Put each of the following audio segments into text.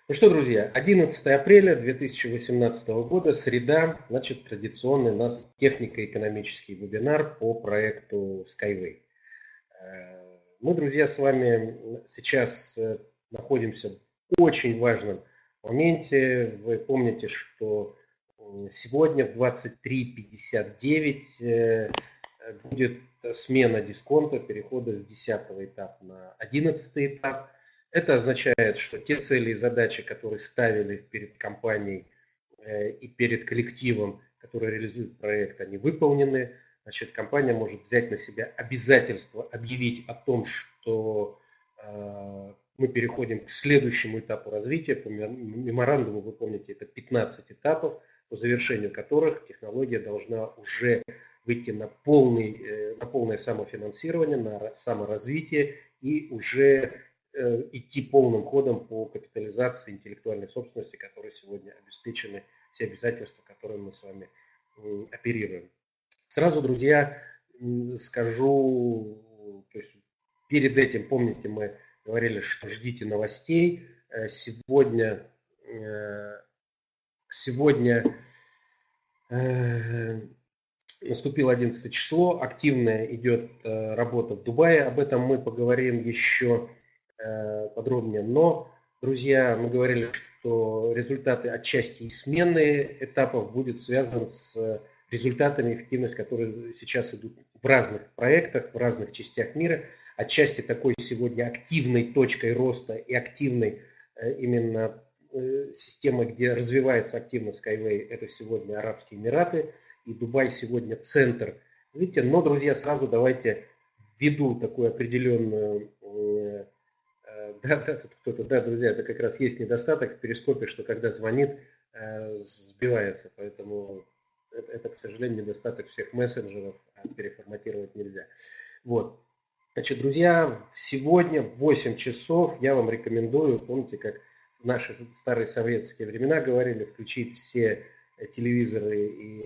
Ну что, друзья, 11 апреля 2018 года, среда, значит, традиционный у нас технико-экономический вебинар по проекту Skyway. Мы, друзья, с вами сейчас находимся в очень важном моменте. Вы помните, что сегодня в 23:59 будет смена дисконта, перехода с 10 этапа на 11 этап. Это означает, что те цели и задачи, которые ставили перед компанией и перед коллективом, который реализует проект, они выполнены. Значит, компания может взять на себя обязательство объявить о том, что мы переходим к следующему этапу развития. По меморандуму, вы помните, это 15 этапов, по завершению которых технология должна уже выйти на полное самофинансирование, на саморазвитие и уже идти полным ходом по капитализации интеллектуальной собственности, которые сегодня обеспечены, все обязательства, которые мы с вами оперируем. Сразу, друзья, скажу, то есть перед этим, помните, мы говорили, что ждите новостей. Сегодня наступило 11 число, активная идет работа в Дубае, об этом мы поговорим еще подробнее. Но, друзья, мы говорили, что результаты отчасти и смены этапов будет связан с результатами эффективности, которые сейчас идут в разных проектах, в разных частях мира. Отчасти такой сегодня активной точкой роста и активной именно системой, где развивается активно Skyway, это сегодня Арабские Эмираты. И Дубай сегодня центр. Видите, но, друзья, сразу давайте введу такую определенную... тут кто-то, друзья, это как раз есть недостаток в перископе, что когда звонит, сбивается. Поэтому это, к сожалению, недостаток всех мессенджеров, а переформатировать нельзя. Вот. Значит, друзья, сегодня в 8 часов я вам рекомендую, помните, как в наши старые советские времена говорили, включить все телевизоры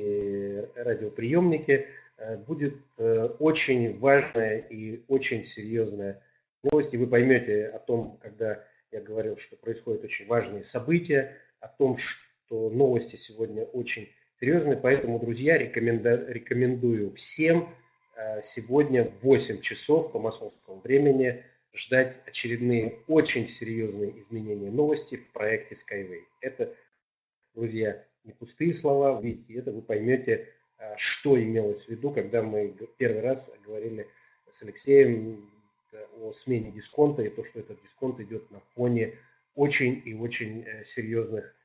и радиоприемники. Будет очень важная и очень серьезная новость. И вы поймете о том, когда я говорил, что происходят очень важные события, о том, что новости сегодня очень серьезные. Поэтому, друзья, рекомендую всем сегодня в 8 часов по московскому времени ждать очередные очень серьезные изменения новости в проекте Skyway. Это, друзья, не пустые слова, видите, это вы поймете, что имелось в виду, когда мы первый раз говорили с Алексеем о смене дисконта и то, что этот дисконт идет на фоне очень и очень серьезных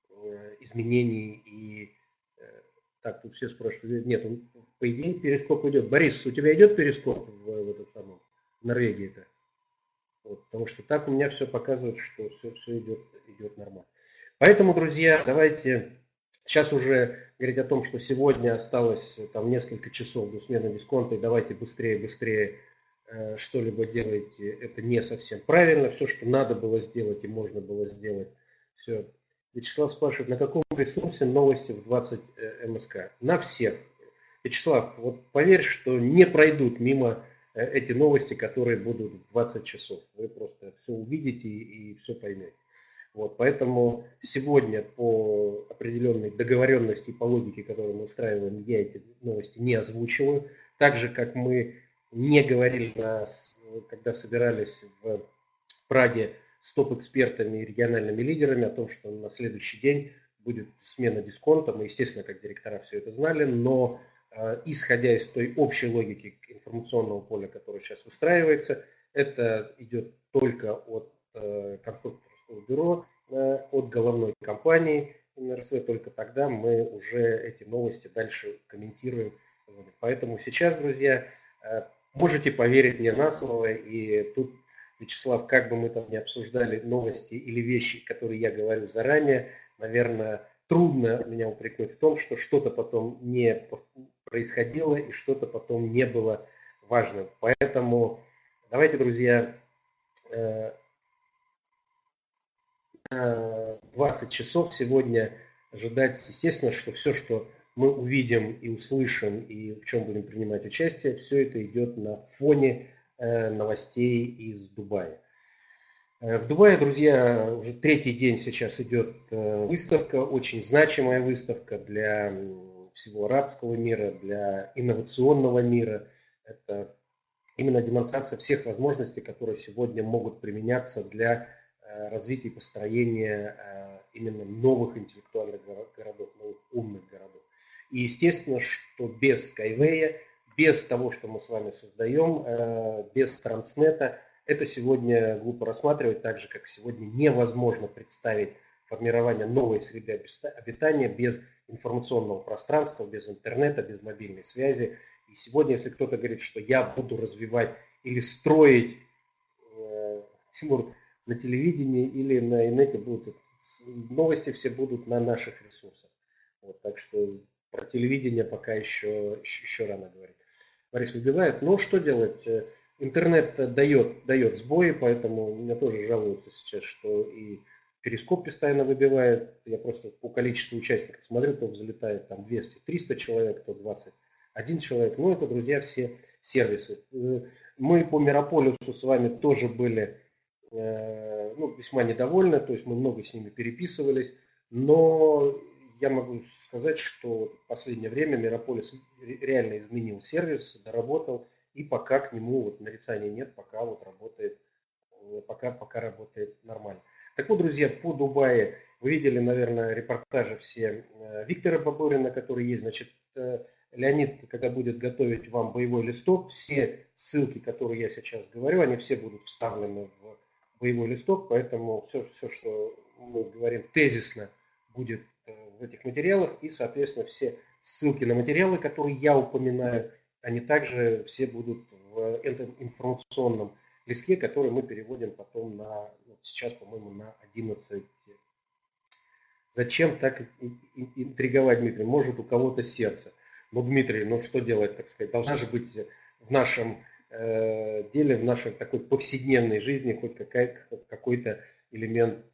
изменений. И так, тут все спрашивают, нет, он, по идее, перископ идет. Борис, у тебя идет перископ в этот самом, в Норвегии-то? Вот, потому что так у меня все показывает, что все идет нормально. Поэтому, друзья, давайте сейчас уже говорить о том, что сегодня осталось там несколько часов до смены дисконта, и давайте быстрее что-либо делайте. Это не совсем правильно. Все, что надо было сделать и можно было сделать, все. Вячеслав спрашивает, на каком ресурсе новости в 20 МСК? На всех. Вячеслав, вот поверь, что не пройдут мимо эти новости, которые будут в 20 часов. Вы просто все увидите и все поймете. Вот, поэтому сегодня по определенной договоренности и по логике, которую мы устраиваем, я эти новости не озвучиваю. Так же, как мы не говорили, когда собирались в Праге с топ-экспертами и региональными лидерами о том, что на следующий день будет смена дисконта. Мы, естественно, как директора все это знали, но исходя из той общей логики информационного поля, которое сейчас выстраивается, это идет только от конструкторского бюро, от головной компании НРСВ, только тогда мы уже эти новости дальше комментируем. Поэтому сейчас, друзья, можете поверить мне на слово, и тут, Вячеслав, как бы мы там ни обсуждали новости или вещи, которые я говорю заранее, наверное, трудно меня упрекнуть в том, что что-то потом не происходило и что-то потом не было важным. Поэтому давайте, друзья, 20 часов сегодня ожидать, естественно, что все, что мы увидим и услышим, и в чем будем принимать участие, все это идет на фоне новостей из Дубая. В Дубае, друзья, уже третий день сейчас идет выставка, очень значимая выставка для всего арабского мира, для инновационного мира. Это именно демонстрация всех возможностей, которые сегодня могут применяться для развития и построения именно новых интеллектуальных городов, новых умных городов. И естественно, что без Skyway, без того, что мы с вами создаем, без Транснета, это сегодня глупо рассматривать, так же, как сегодня невозможно представить формирование новой среды обитания без информационного пространства, без интернета, без мобильной связи. И сегодня, если кто-то говорит, что я буду развивать или строить, Тимур, на телевидении или на инете будут, новости все будут на наших ресурсах. Вот, так что про телевидение пока еще рано говорить. Борис выбивает, но что делать? Интернет дает сбои, поэтому меня тоже жалуются сейчас, что и Перископ постоянно выбивает. Я просто по количеству участников смотрю, то взлетает там 200-300 человек, то 21 человек. Ну, это, друзья, все сервисы. Мы по Мирополису с вами тоже были весьма недовольны, то есть мы много с ними переписывались, но я могу сказать, что в последнее время Мирополис реально изменил сервис, доработал, и пока к нему вот нарицания нет, пока вот работает, пока работает нормально. Так вот, друзья, по Дубае вы видели, наверное, репортажи все Виктора Бабурина, который есть, значит, Леонид, когда будет готовить вам боевой листок, все ссылки, которые я сейчас говорю, они все будут вставлены в боевой листок, поэтому все, что мы говорим тезисно, будет в этих материалах, и, соответственно, все ссылки на материалы, которые я упоминаю, они также все будут в этом информационном листке, который мы переводим потом на, сейчас, по-моему, на 11. Зачем так интриговать, Дмитрий? Может, у кого-то сердце. Но, Дмитрий, ну что делать, так сказать? Должна же быть в нашем деле, в нашей такой повседневной жизни хоть какой-то элемент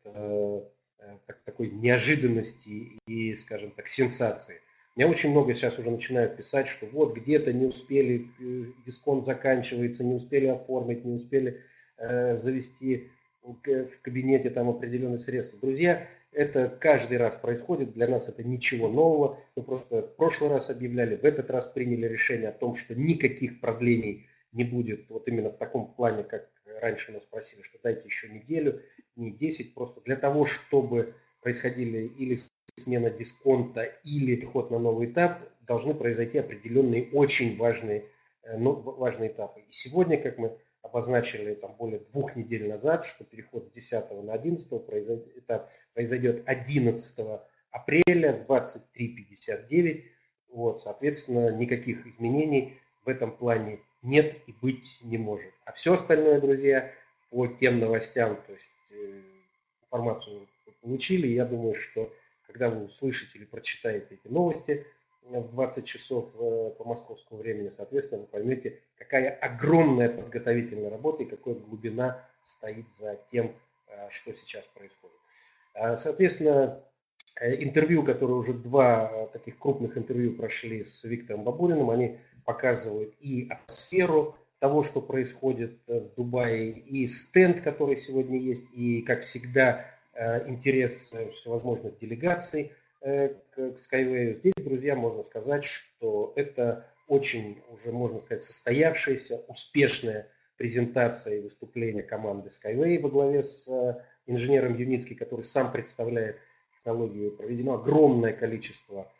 такой неожиданности и, скажем так, сенсации. Меня очень много сейчас уже начинают писать, что вот где-то не успели, дисконт заканчивается, не успели оформить, не успели завести в кабинете там определенные средства. Друзья, это каждый раз происходит, для нас это ничего нового. Мы просто в прошлый раз объявляли, в этот раз приняли решение о том, что никаких продлений не будет, вот именно в таком плане, как раньше нас просили, что дайте еще неделю, не 10, просто для того, чтобы происходили или смена дисконта, или переход на новый этап, должны произойти определенные очень важные этапы. И сегодня, как мы обозначили там более 2 недель назад, что переход с 10 на 11 произойдет 11 апреля в 23:59. Вот, соответственно, никаких изменений в этом плане нет и быть не может. А все остальное, друзья, по тем новостям, то есть информацию вы получили, я думаю, что когда вы услышите или прочитаете эти новости в 20 часов по московскому времени, соответственно, вы поймете, какая огромная подготовительная работа и какая глубина стоит за тем, что сейчас происходит. Соответственно, интервью, которые уже 2 таких крупных интервью прошли с Виктором Бабуриным, они показывают и атмосферу того, что происходит в Дубае, и стенд, который сегодня есть, и, как всегда, интерес всевозможных делегаций к Skyway. Здесь, друзья, можно сказать, что это очень уже, можно сказать, состоявшаяся, успешная презентация и выступление команды Skyway во главе с инженером Юницкий, который сам представляет технологию. Проведено огромное количество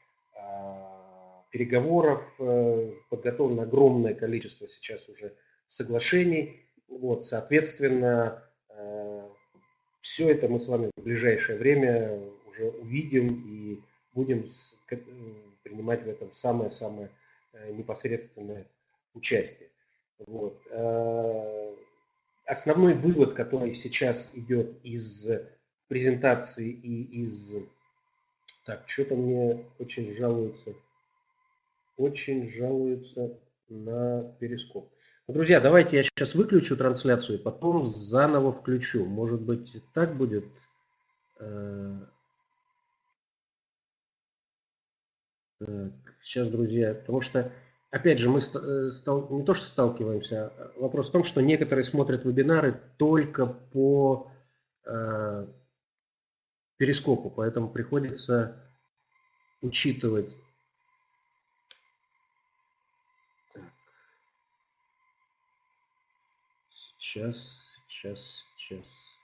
переговоров, подготовлено огромное количество сейчас уже соглашений. Вот, соответственно, все это мы с вами в ближайшее время уже увидим и будем принимать в этом самое-самое непосредственное участие. Вот. Основной вывод, который сейчас идет из презентации и из... Так, что-то мне очень жалуются на Перископ. Друзья, давайте я сейчас выключу трансляцию и потом заново включу. Может быть, так будет? Так, сейчас, друзья, потому что, опять же, мы не то что сталкиваемся, а вопрос в том, что некоторые смотрят вебинары только по перископу, поэтому приходится учитывать. Так. Сейчас.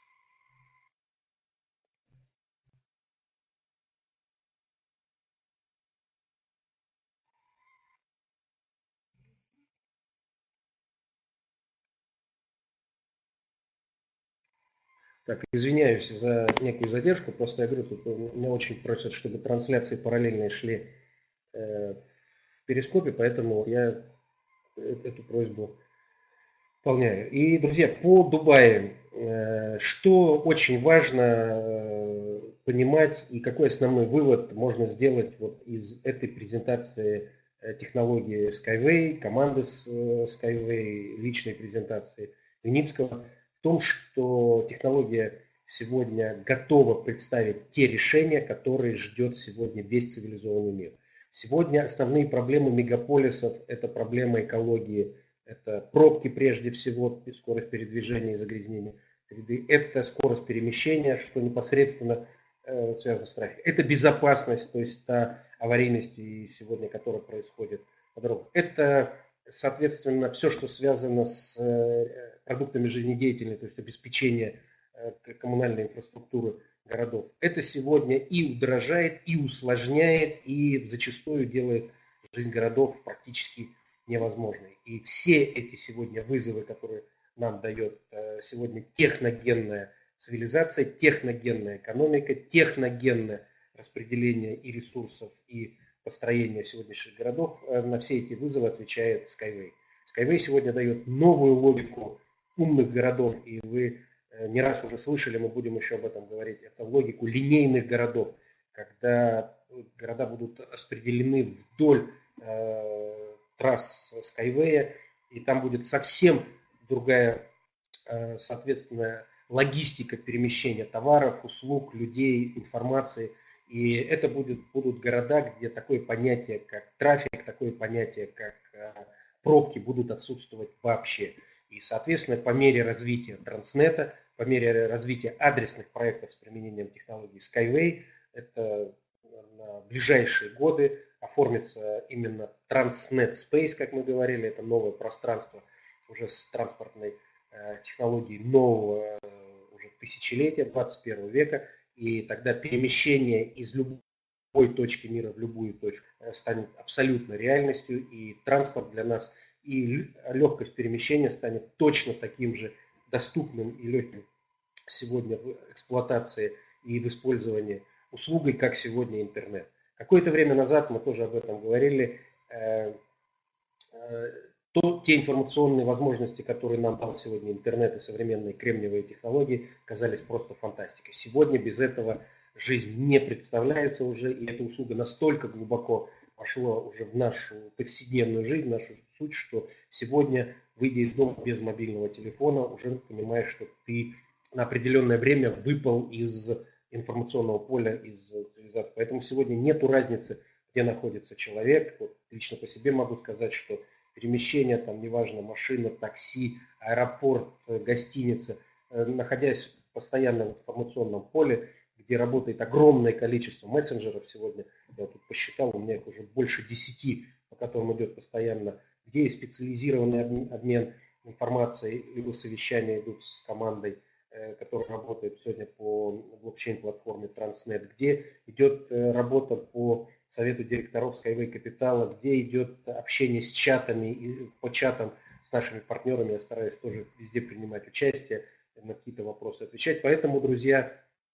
Так, извиняюсь за некую задержку, просто я говорю, тут меня очень просят, чтобы трансляции параллельно шли в перископе, поэтому я эту просьбу выполняю. И, друзья, по Дубаю, что очень важно понимать и какой основной вывод можно сделать вот из этой презентации технологии Skyway, команды Skyway, личной презентации Юницкого, в том, что технология сегодня готова представить те решения, которые ждет сегодня весь цивилизованный мир. Сегодня основные проблемы мегаполисов – это проблема экологии, это пробки прежде всего, скорость передвижения и загрязнения среды, это скорость перемещения, что непосредственно связано с трафиком. Это безопасность, то есть та аварийность, сегодня, которая происходит по дорогам. Это, соответственно, все, что связано с продуктами жизнедеятельности, то есть обеспечение коммунальной инфраструктуры городов. Это сегодня и удорожает, и усложняет, и зачастую делает жизнь городов практически невозможной. И все эти сегодня вызовы, которые нам дает сегодня техногенная цивилизация, техногенная экономика, техногенное распределение и ресурсов, и построение сегодняшних городов, на все эти вызовы отвечает Skyway. Skyway сегодня дает новую логику умных городов, и вы не раз уже слышали, мы будем еще об этом говорить, это логику линейных городов, когда города будут распределены вдоль трасс Skyway, и там будет совсем другая, соответственно, логистика перемещения товаров, услуг, людей, информации. И это будут города, где такое понятие, как трафик, такое понятие, как пробки будут отсутствовать вообще. И, соответственно, по мере развития Транснета, по мере развития адресных проектов с применением технологий Skyway, это на ближайшие годы оформится именно Transnet Space, как мы говорили, это новое пространство уже с транспортной технологией нового уже тысячелетия, 21 века, и тогда перемещение из любой точки мира в любую точку станет абсолютно реальностью, и транспорт для нас, и легкость перемещения станет точно таким же доступным и легким сегодня в эксплуатации и в использовании услугой, как сегодня интернет. Какое-то время назад мы тоже об этом говорили. Те информационные возможности, которые нам дал сегодня интернет и современные кремниевые технологии, казались просто фантастикой. Сегодня без этого жизнь не представляется уже, и эта услуга настолько глубоко вошла уже в нашу повседневную жизнь, в нашу суть, что сегодня, выйдя из дома без мобильного телефона, уже понимаешь, что ты на определенное время выпал из информационного поля, из цивилизации. Поэтому сегодня нету разницы, где находится человек. Вот лично по себе могу сказать, что перемещение, там, неважно, машина, такси, аэропорт, гостиница, находясь в постоянном информационном поле, где работает огромное количество мессенджеров сегодня, я тут посчитал, у меня их уже больше 10, по которым идет постоянно, где есть специализированный обмен информацией, либо совещания идут с командой, которая работает сегодня по блокчейн-платформе Transnet, где идет работа по совету директоров Skyway Капитала, где идет общение с чатами и по чатам с нашими партнерами. Я стараюсь тоже везде принимать участие, на какие-то вопросы отвечать. Поэтому, друзья,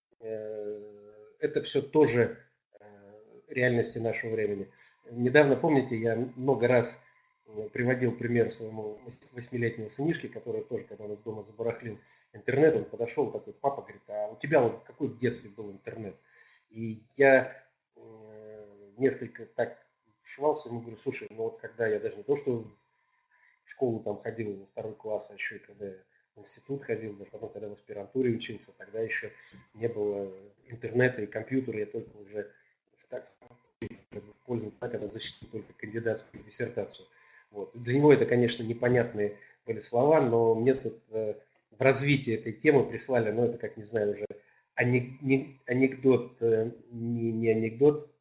это все тоже реальности нашего времени. Недавно, помните, я много раз приводил пример своему 8-летнему сынишке, который тоже, когда у нас дома забарахлил интернет, он подошел такой: папа, говорит, а у тебя вот какой в детстве был интернет? И я несколько так швался, ему говорю: слушай, ну вот когда я даже не то, что в школу там ходил во 2 класс, а еще и когда я в институт ходил, даже потом, когда в аспирантуре учился, тогда еще не было интернета и компьютера, я только уже в пользу, когда защитил только кандидатскую диссертацию. Вот. Для него это, конечно, непонятные были слова, но мне тут в развитии этой темы прислали, ну это как, не знаю, уже анекдот, не анекдот,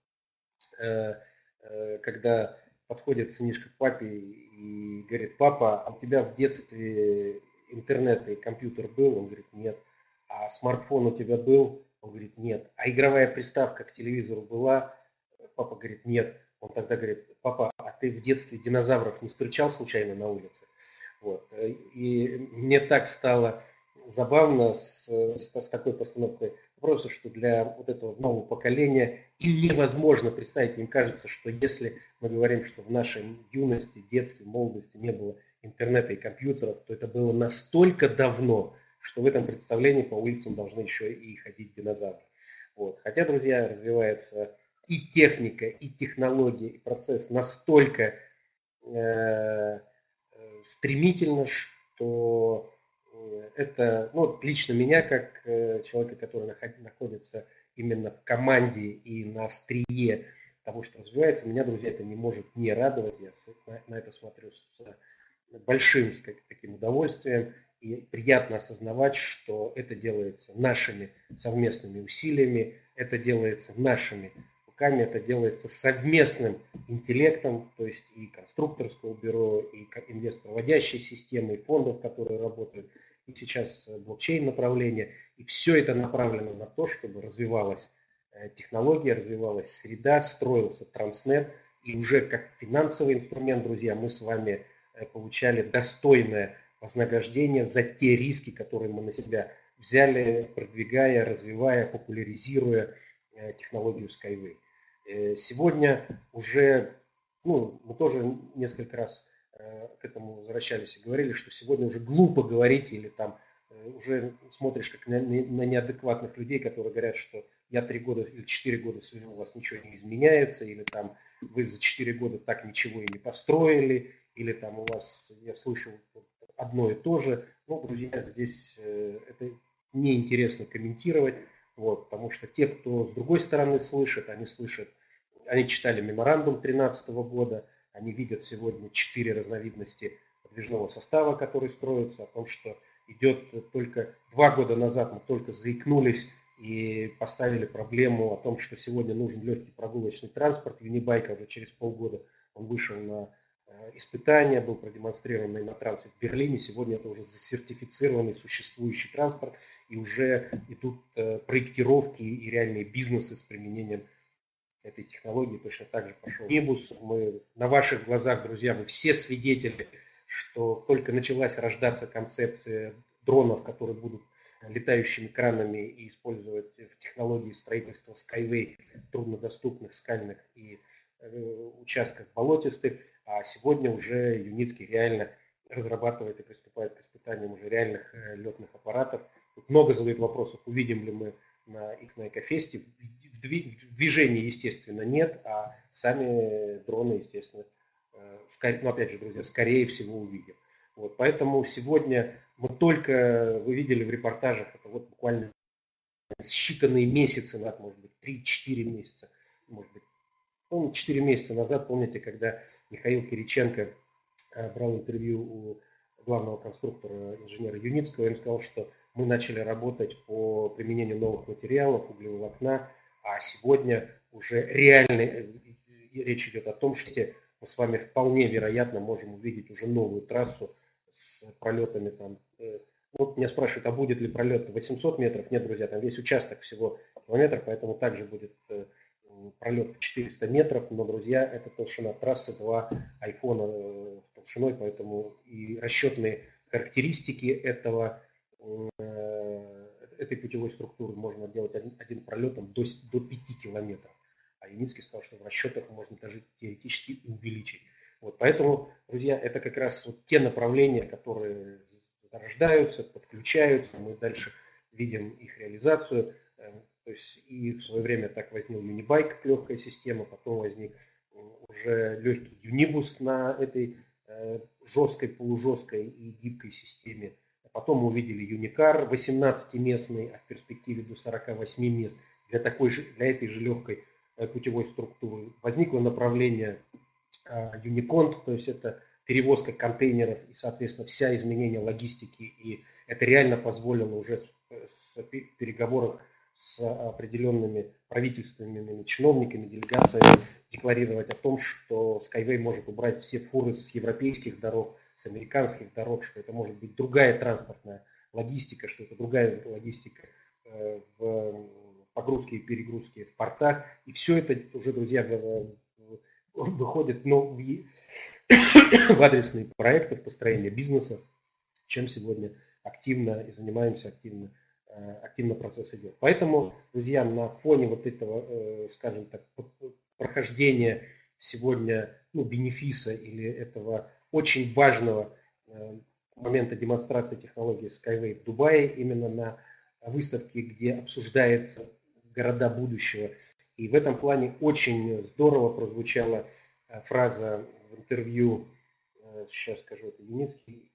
когда подходит сынишка к папе и говорит: папа, а у тебя в детстве интернет и компьютер был? Он говорит: нет. А смартфон у тебя был? Он говорит: нет. А игровая приставка к телевизору была? Папа говорит: нет. Он тогда говорит: папа, а ты в детстве динозавров не встречал случайно на улице? Вот. И мне так стало забавно с такой постановкой вопроса, что для вот этого нового поколения им невозможно представить. Им кажется, что если мы говорим, что в нашей юности, детстве, молодости не было интернета и компьютеров, то это было настолько давно, что в этом представлении по улицам должны еще и ходить динозавры. Вот. Хотя, друзья, развивается и техника, и технология, и процесс настолько стремительно, что это, ну, лично меня, как человека, который находится именно в команде и на острие того, что развивается, меня, друзья, это не может не радовать. Я на это смотрю с большим таким удовольствием. И приятно осознавать, что это делается нашими совместными усилиями, это делается нашими руками, это делается совместным интеллектом, то есть и конструкторского бюро, и инвестпроводящей системы, и фондов, которые работают, и сейчас блокчейн направление. И все это направлено на то, чтобы развивалась технология, развивалась среда, строился транснет, и уже как финансовый инструмент, друзья, мы с вами получали достойное вознаграждение за те риски, которые мы на себя взяли, продвигая, развивая, популяризируя технологию Skyway. Сегодня уже, ну, мы тоже несколько раз к этому возвращались и говорили, что сегодня уже глупо говорить или там уже смотришь как на неадекватных людей, которые говорят, что я 3 года или 4 года сижу, у вас ничего не изменяется, или там вы за 4 года так ничего и не построили, или там у вас, я слышу одно и то же. Ну, друзья, здесь это неинтересно комментировать, вот, потому что те, кто с другой стороны слышит, они читали меморандум 2013 года, они видят сегодня 4 разновидности подвижного состава, который строится, о том, что идет только 2 года назад мы только заикнулись и поставили проблему о том, что сегодня нужен легкий прогулочный транспорт. Юнибайк уже через полгода он вышел на испытания, был продемонстрирован на инотрансе в Берлине. Сегодня это уже засертифицированный существующий транспорт, и уже идут проектировки и реальные бизнесы с применением этой технологии. Точно так же пошел Нибус. Мы на ваших глазах, друзья, вы все свидетели, что только началась рождаться концепция дронов, которые будут летающими кранами и использовать в технологии строительства Skyway труднодоступных скальных и участках болотистых, а сегодня уже Юницкий реально разрабатывает и приступает к испытаниям уже реальных летных аппаратов. Тут много задают вопросов, увидим ли мы на Экофесте. В движении, естественно, нет, а сами дроны, естественно, ну, опять же, друзья, скорее всего увидим. Вот, поэтому сегодня мы только, вы видели в репортажах, это вот буквально считанные месяцы назад, может быть, 3-4 месяца, может быть, 4 месяца назад, помните, когда Михаил Кириченко брал интервью у главного конструктора, инженера Юницкого, он сказал, что мы начали работать по применению новых материалов, углеволокна, а сегодня уже реально речь идет о том, что мы с вами вполне вероятно можем увидеть уже новую трассу с пролетами там. Вот меня спрашивают, а будет ли пролет 800 метров? Нет, друзья, там весь участок всего километр, поэтому также будет пролет в 400 метров, но, друзья, это толщина трассы 2 айфона толщиной, поэтому и расчетные характеристики этой путевой структуры можно делать один пролетом до 5 километров. А Юницкий сказал, что в расчетах можно даже теоретически увеличить. Вот, поэтому, друзья, это как раз вот те направления, которые зарождаются, подключаются, мы дальше видим их реализацию. То есть и в свое время так возник Юнибайк как легкая система, потом возник уже легкий Юнибус на этой жесткой, полужесткой и гибкой системе. Потом мы увидели Юникар 18-местный, а в перспективе до 48 мест для этой же легкой путевой структуры. Возникло направление Юниконт, то есть это перевозка контейнеров и, соответственно, вся изменение логистики. И это реально позволило уже в переговорах с определенными правительственными чиновниками, делегациями декларировать о том, что Skyway может убрать все фуры с европейских дорог, с американских дорог, что это может быть другая транспортная логистика, что это другая логистика в погрузке и перегрузке в портах. И все это уже, друзья, выходит в адресные проекты, в построение бизнеса, чем сегодня активно и занимаемся, активно процесс идет. Поэтому, друзья, на фоне вот этого, скажем так, прохождения сегодня бенефиса или этого очень важного момента демонстрации технологии Skyway в Дубае, именно на выставке, где обсуждается города будущего. И в этом плане очень здорово прозвучала фраза в интервью, сейчас скажу, это Юницкий,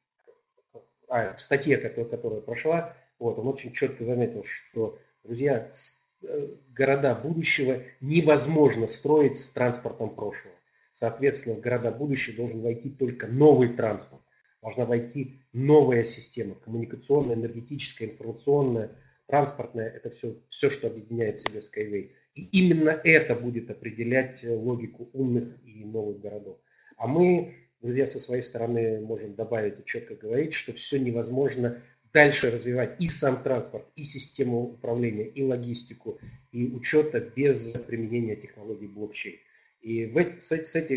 в статье, которая прошла, вот, он очень четко заметил, что, друзья, города будущего невозможно строить с транспортом прошлого. Соответственно, в города будущего должен войти только новый транспорт. Должна войти новая система, коммуникационная, энергетическая, информационная, транспортная. Это все, что объединяет в себе Skyway. И именно это будет определять логику умных и новых городов. А мы, друзья, со своей стороны можем добавить и четко говорить, что все невозможно дальше развивать и сам транспорт, и систему управления, и логистику, и учета без применения технологий блокчейн. И с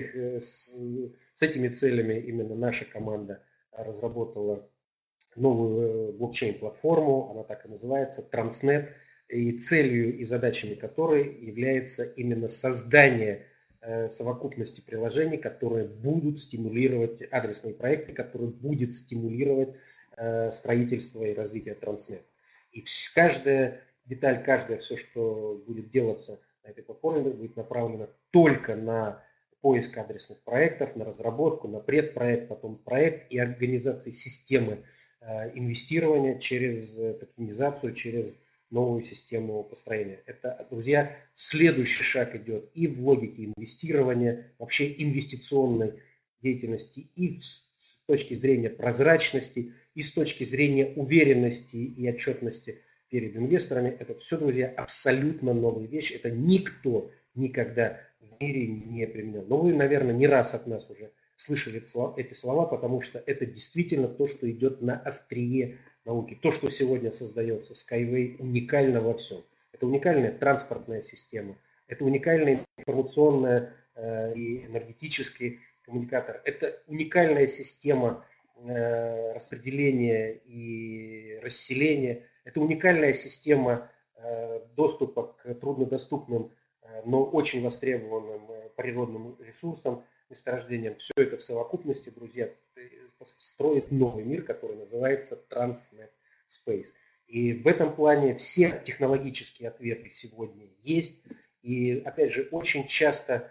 этими целями именно наша команда разработала новую блокчейн-платформу, она так и называется, Transnet, и целью и задачами которой является именно создание совокупности приложений, которые будут стимулировать адресные проекты, которые будут стимулировать строительство и развитие Transnet. И каждая деталь, каждое все, что будет делаться на этой платформе, будет направлено только на поиск адресных проектов, на разработку, на предпроект, потом проект и организацию системы инвестирования через токенизацию, через новую систему построения. Это, друзья, следующий шаг идет и в логике инвестирования, вообще инвестиционной деятельности, и с точки зрения прозрачности, и с точки зрения уверенности и отчетности перед инвесторами. Это все, друзья, абсолютно новая вещь. Это никто никогда в мире не применял. Но вы, наверное, не раз от нас уже слышали эти слова, потому что это действительно то, что идет на острие науки. То, что сегодня создается Skyway, уникально во всем. Это уникальная транспортная система, это уникальная информационная и энергетический коммуникатор, это уникальная система распределения и расселения, это уникальная система доступа к труднодоступным, но очень востребованным природным ресурсам, месторождениям. Все это в совокупности, друзья, строит новый мир, который называется Transnet Space. И в этом плане все технологические ответы сегодня есть. И, опять же, очень часто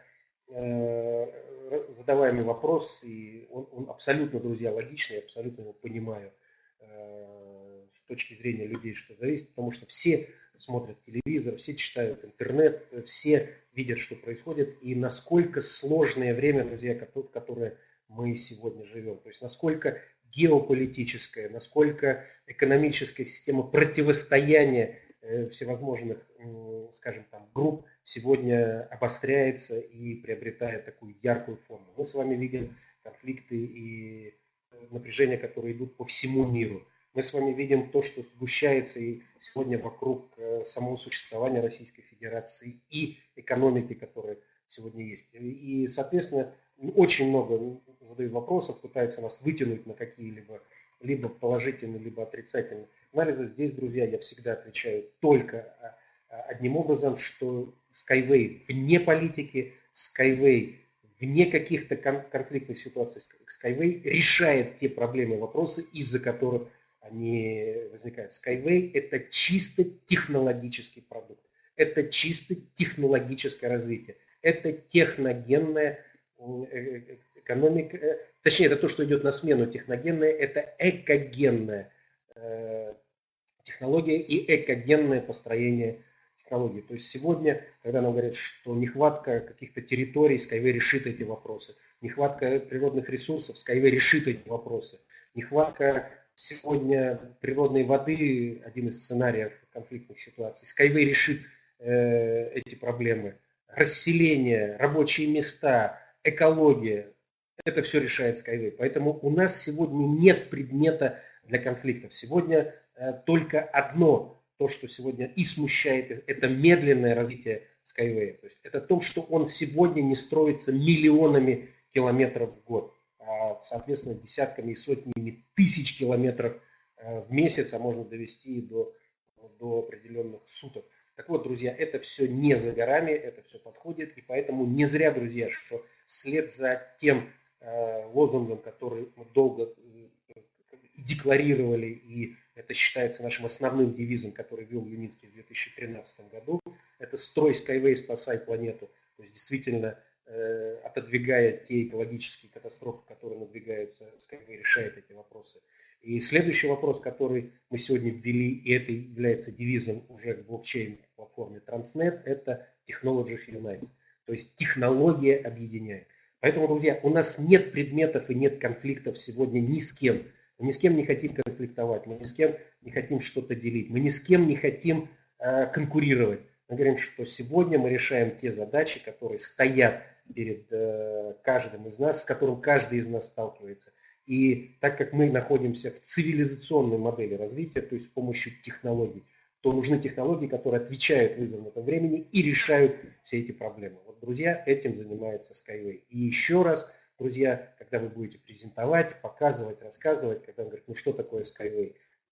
задаваемый вопрос, и он абсолютно, друзья, логичный, я абсолютно его понимаю с точки зрения людей, что зависит, потому что все смотрят телевизор, все читают интернет, все видят, что происходит, и насколько сложное время, друзья, в которое мы сегодня живем. То есть насколько геополитическая, насколько экономическая система противостояния всевозможных, скажем там, групп сегодня обостряется и приобретает такую яркую форму. Мы с вами видим конфликты и напряжения, которые идут по всему миру. Мы с вами видим то, что сгущается и сегодня вокруг самого существования Российской Федерации и экономики, которая сегодня есть. И, соответственно, очень много задают вопросов, пытаются нас вытянуть на какие-либо либо положительные, либо отрицательные анализы. Здесь, друзья, я всегда отвечаю только одним образом, что Skyway вне политики, Skyway вне каких-то конфликтных ситуаций, Skyway решает те проблемы и вопросы, из-за которых они возникают. Skyway – это чисто технологический продукт, это чисто технологическое развитие, это техногенная экономика, точнее, это то, что идет на смену техногенная, это экогенная технология и экогенное построение технологий. То есть сегодня, когда нам говорят, что нехватка каких-то территорий, Skyway решит эти вопросы. Нехватка природных ресурсов, Skyway решит эти вопросы. Нехватка сегодня природной воды, один из сценариев конфликтных ситуаций. Skyway решит эти проблемы. Расселение, рабочие места, экология. Это все решает Skyway. Поэтому у нас сегодня нет предмета для конфликтов. Сегодня только одно, то, что сегодня и смущает, это медленное развитие Skyway. То есть это то, что он сегодня не строится миллионами километров в год, а, соответственно, десятками и сотнями тысяч километров в месяц, а можно довести до определенных суток. Так вот, друзья, это все не за горами, это все подходит, и поэтому не зря, друзья, что вслед за тем лозунгом, который мы долго декларировали, и это считается нашим основным девизом, который ввел Юницкий в 2013 году, это «Строй Skyway, спасай планету». То есть действительно, отодвигая те экологические катастрофы, которые надвигаются, Skyway решает эти вопросы. И следующий вопрос, который мы сегодня ввели, и это является девизом уже в блокчейн-платформе Transnet, это Technology Unites. То есть технология объединяет. Поэтому, друзья, у нас нет предметов и нет конфликтов сегодня ни с кем. Мы ни с кем не хотим конфликтовать, мы ни с кем не хотим что-то делить, мы ни с кем не хотим конкурировать. Мы говорим, что сегодня мы решаем те задачи, которые стоят перед каждым из нас, с которым каждый из нас сталкивается. И так как мы находимся в цивилизационной модели развития, то есть с помощью технологий, то нужны технологии, которые отвечают вызовам этого времени и решают все эти проблемы. Вот, друзья, этим занимается Skyway. И еще раз, друзья, когда вы будете презентовать, показывать, рассказывать, когда вы говорите, ну что такое Skyway,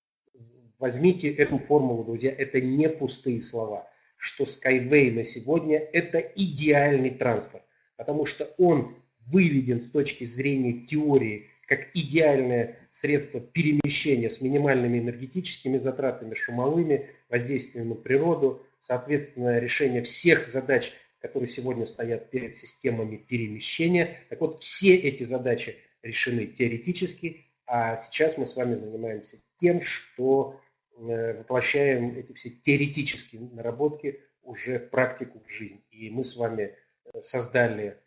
возьмите эту формулу, друзья, это не пустые слова, что Skyway на сегодня это идеальный транспорт, потому что он выведен с точки зрения теории как идеальное средство перемещения с минимальными энергетическими затратами, шумовыми, воздействием на природу, соответственно, решение всех задач, которые сегодня стоят перед системами перемещения. Так вот, все эти задачи решены теоретически, а сейчас мы с вами занимаемся тем, что воплощаем эти все теоретические наработки уже в практику, в жизнь. И мы с вами создали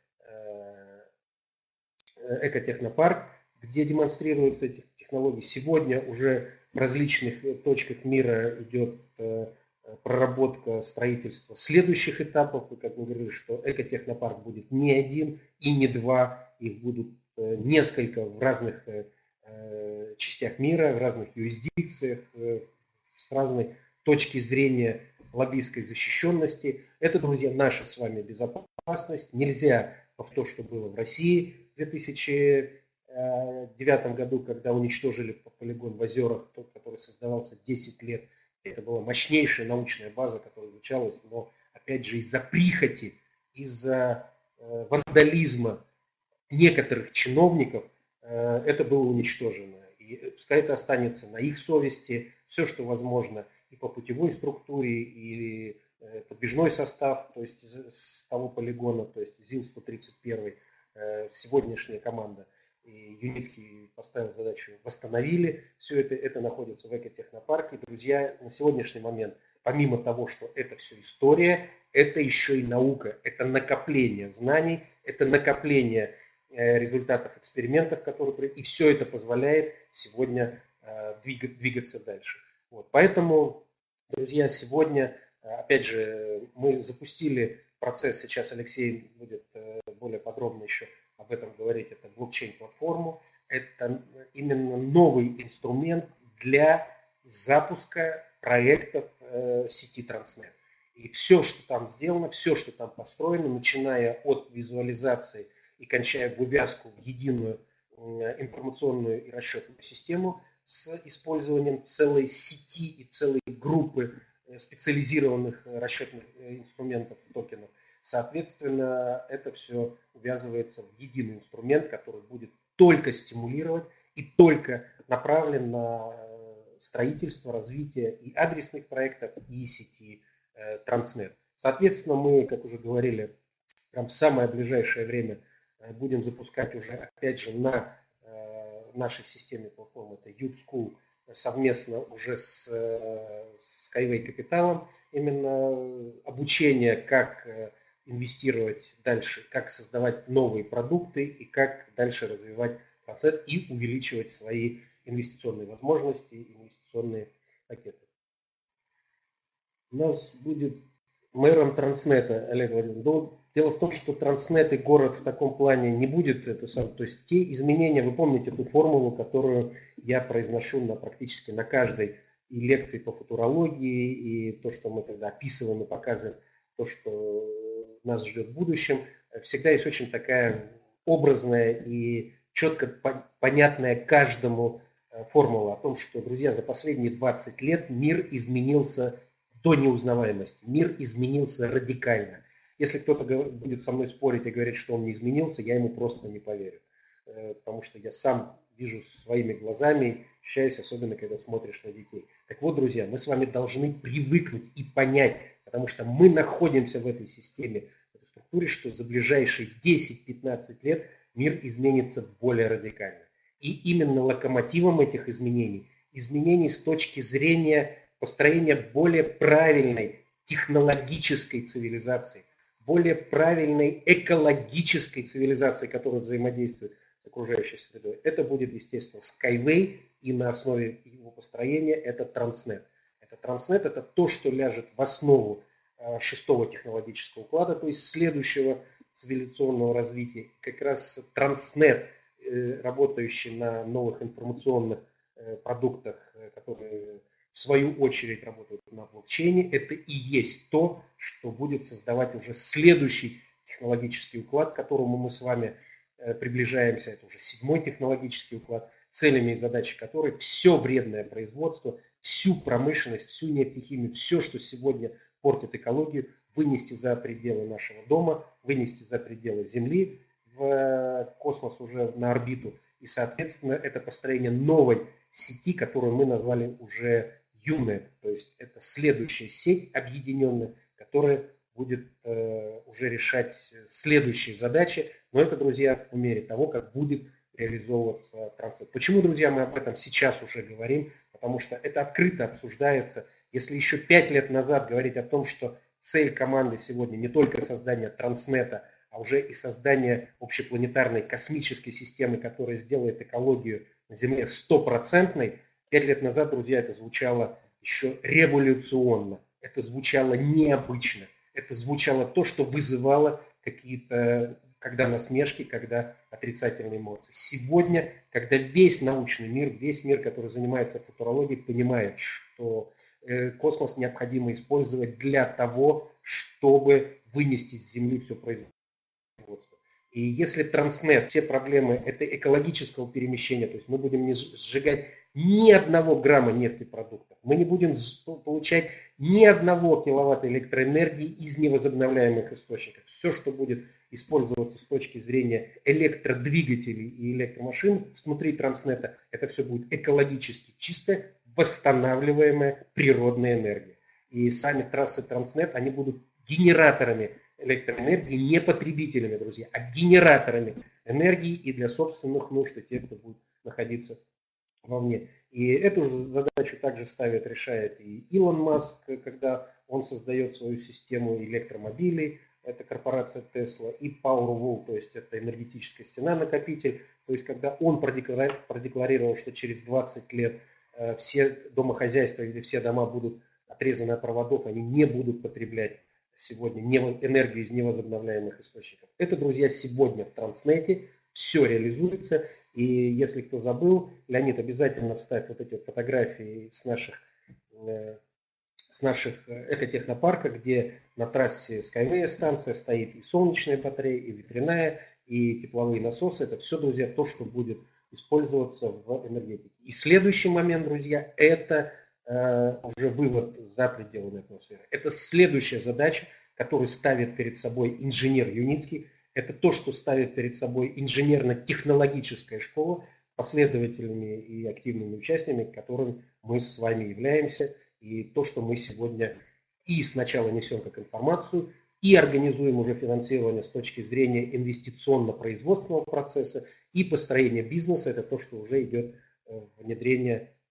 экотехнопарк, где демонстрируются эти технологии. Сегодня уже в различных точках мира идет проработка строительства следующих этапов. И как мы говорили, что экотехнопарк будет не один и не два, их будут несколько в разных частях мира, в разных юрисдикциях, с разной точки зрения лоббистской защищенности. Это, друзья, наша с вами безопасность. Нельзя то, что было в России в 2009 году, когда уничтожили полигон в Озерах, тот, который создавался 10 лет. Это была мощнейшая научная база, которая изучалась, но, опять же, из-за прихоти, из-за вандализма некоторых чиновников это было уничтожено. И пускай это останется на их совести, все, что возможно, и по путевой структуре, и подвижной состав, то есть с того полигона, то есть ЗИЛ-131, сегодняшняя команда, и Юницкий поставил задачу, восстановили все это находится в экотехнопарке. Друзья, на сегодняшний момент, помимо того, что это все история, это еще и наука, это накопление знаний, это накопление результатов экспериментов, которые... И все это позволяет сегодня двигаться дальше. Вот. Поэтому, друзья, сегодня, опять же, мы запустили процесс, сейчас Алексей будет более подробно еще об этом говорить, это блокчейн-платформу. Это именно новый инструмент для запуска проектов сети Transnet. И все, что там сделано, все, что там построено, начиная от визуализации и кончая вывязку в единую информационную и расчетную систему с использованием целой сети и целой группы специализированных расчетных инструментов, токенов. Соответственно, это все увязывается в единый инструмент, который будет только стимулировать и только направлен на строительство, развитие и адресных проектов, и сети Transnet. Соответственно, мы, как уже говорили, прям в самое ближайшее время будем запускать уже, опять же, на нашей системе платформы, это Youth School, совместно уже с Skyway Capital, именно обучение, как инвестировать дальше, как создавать новые продукты и как дальше развивать процесс и увеличивать свои инвестиционные возможности, инвестиционные пакеты. У нас будет мэром Транснета Олег Владимирович. Но дело в том, что Транснет и город в таком плане не будет. То есть те изменения, вы помните ту формулу, которую я произношу практически на каждой и лекции по футурологии, и то, что мы когда описываем и показываем, то, что нас ждет в будущем, всегда есть очень такая образная и четко понятная каждому формула о том, что, друзья, за последние 20 лет мир изменился до неузнаваемости. Мир изменился радикально. Если кто-то будет со мной спорить и говорить, что он не изменился, я ему просто не поверю. Потому что я сам вижу своими глазами, ощущаюсь, особенно когда смотришь на детей. Так вот, друзья, мы с вами должны привыкнуть и понять, потому что мы находимся в этой системе, в этой структуре, что за ближайшие 10-15 лет мир изменится более радикально. И именно локомотивом этих изменений с точки зрения построения более правильной технологической цивилизации, более правильной экологической цивилизации, которая взаимодействует с окружающей средой. Это будет, естественно, Skyway, и на основе его построения это Транснет. Транснет – это то, что ляжет в основу шестого технологического уклада, то есть следующего цивилизационного развития. Как раз Транснет, работающий на новых информационных продуктах, которые в свою очередь работают на блокчейне, это и есть то, что будет создавать уже следующий технологический уклад, к которому мы с вами приближаемся. Это уже седьмой технологический уклад, целями и задачей которой все вредное производство, всю промышленность, всю нефтехимию, все, что сегодня портит экологию, вынести за пределы нашего дома, вынести за пределы Земли, в космос, уже на орбиту. И, соответственно, это построение новой сети, которую мы назвали уже UNET. То есть это следующая сеть объединенная, которая будет уже решать следующие задачи. Но это, друзья, по мере того, как будет реализовываться Транснет. Почему, друзья, мы об этом сейчас уже говорим? Потому что это открыто обсуждается. Если еще 5 лет назад говорить о том, что цель команды сегодня не только создание Транснета, а уже и создание общепланетарной космической системы, которая сделает экологию на Земле стопроцентной. 5 лет назад, друзья, это звучало еще революционно, это звучало необычно, это звучало то, что вызывало какие-то, когда насмешки, когда отрицательные эмоции. Сегодня, когда весь научный мир, весь мир, который занимается футурологией, понимает, что космос необходимо использовать для того, чтобы вынести с Земли все производство. И если Транснет, все проблемы это экологического перемещения, то есть мы будем не сжигать ни одного грамма нефтепродуктов, мы не будем получать ни одного киловатта электроэнергии из невозобновляемых источников. Все, что будет использоваться с точки зрения электродвигателей и электромашин внутри Транснета, это все будет экологически чистая, восстанавливаемая природная энергия. И сами трассы Транснет, они будут генераторами электроэнергии, не потребителями, друзья, а генераторами энергии и для собственных нужд, и тех, кто будет находиться вовне. И эту же задачу также ставит, решает и Илон Маск, когда он создает свою систему электромобилей, это корпорация Tesla, и Powerwall, то есть это энергетическая стена-накопитель, то есть когда он продекларировал, что через 20 лет все домохозяйства или все дома будут отрезаны от проводов, они не будут потреблять сегодня энергию из невозобновляемых источников. Это, друзья, сегодня в Транснете все реализуется. И если кто забыл, Леонид, обязательно вставь вот эти вот фотографии с наших экотехнопарков, где на трассе Skyway станция стоит и солнечная батарея, и ветряная, и тепловые насосы. Это все, друзья, то, что будет использоваться в энергетике. И следующий момент, друзья, это уже вывод за пределами атмосферы. Это следующая задача, которую ставит перед собой инженер Юницкий. Это то, что ставит перед собой инженерно-технологическая школа, последователями и активными участниками, которым мы с вами являемся. И то, что мы сегодня и сначала несем как информацию, и организуем уже финансирование с точки зрения инвестиционно-производственного процесса, и построение бизнеса, это то, что уже идет внедрение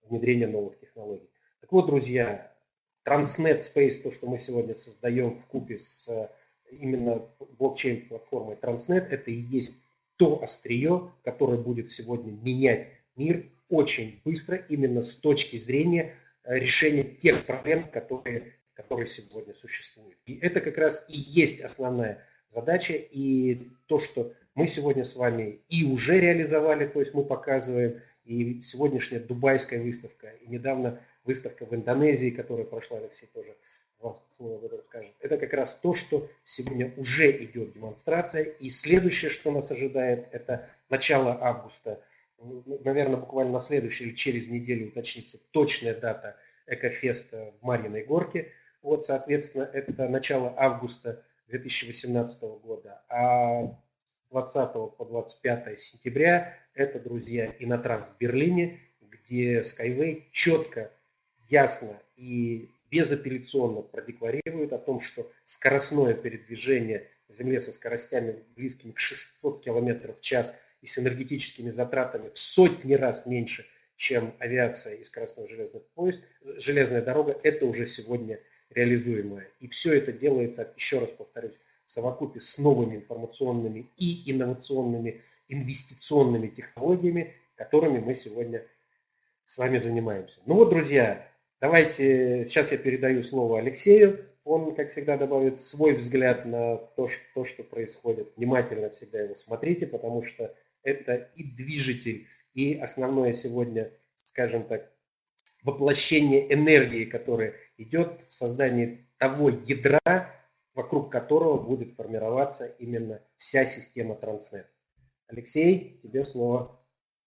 внедрения новых технологий. Так вот, друзья, Transnet Space, то, что мы сегодня создаем вкупе с именно блокчейн-платформой Transnet, это и есть то острие, которое будет сегодня менять мир очень быстро, именно с точки зрения решения тех проблем, которые сегодня существуют. И это как раз и есть основная задача, и то, что мы сегодня с вами и уже реализовали, то есть мы показываем, и сегодняшняя дубайская выставка, и недавно выставка в Индонезии, которая прошла, Алексей тоже слово об этом скажет. Это как раз то, что сегодня уже идет демонстрация. И следующее, что нас ожидает, это начало августа. Наверное, буквально на следующей или через неделю уточнится точная дата Экофеста в Марьиной Горке. Вот, соответственно, это начало августа 2018 года. А 20 по 25 сентября это, друзья, Инотранс в Берлине, где Skyway четко, ясно и безапелляционно продекларирует о том, что скоростное передвижение в Земле со скоростями близкими к 600 км в час и с энергетическими затратами в сотни раз меньше, чем авиация и скоростной железный поезд, железная дорога, это уже сегодня реализуемое. И все это делается, еще раз повторюсь, в совокупе с новыми информационными и инновационными инвестиционными технологиями, которыми мы сегодня с вами занимаемся. Ну вот, друзья, давайте, сейчас я передаю слово Алексею. Он, как всегда, добавит свой взгляд на то, что происходит. Внимательно всегда его смотрите, потому что это и движитель, и основное сегодня, скажем так, воплощение энергии, которая идет в создании того ядра, вокруг которого будет формироваться именно вся система Transnet. Алексей, тебе слово.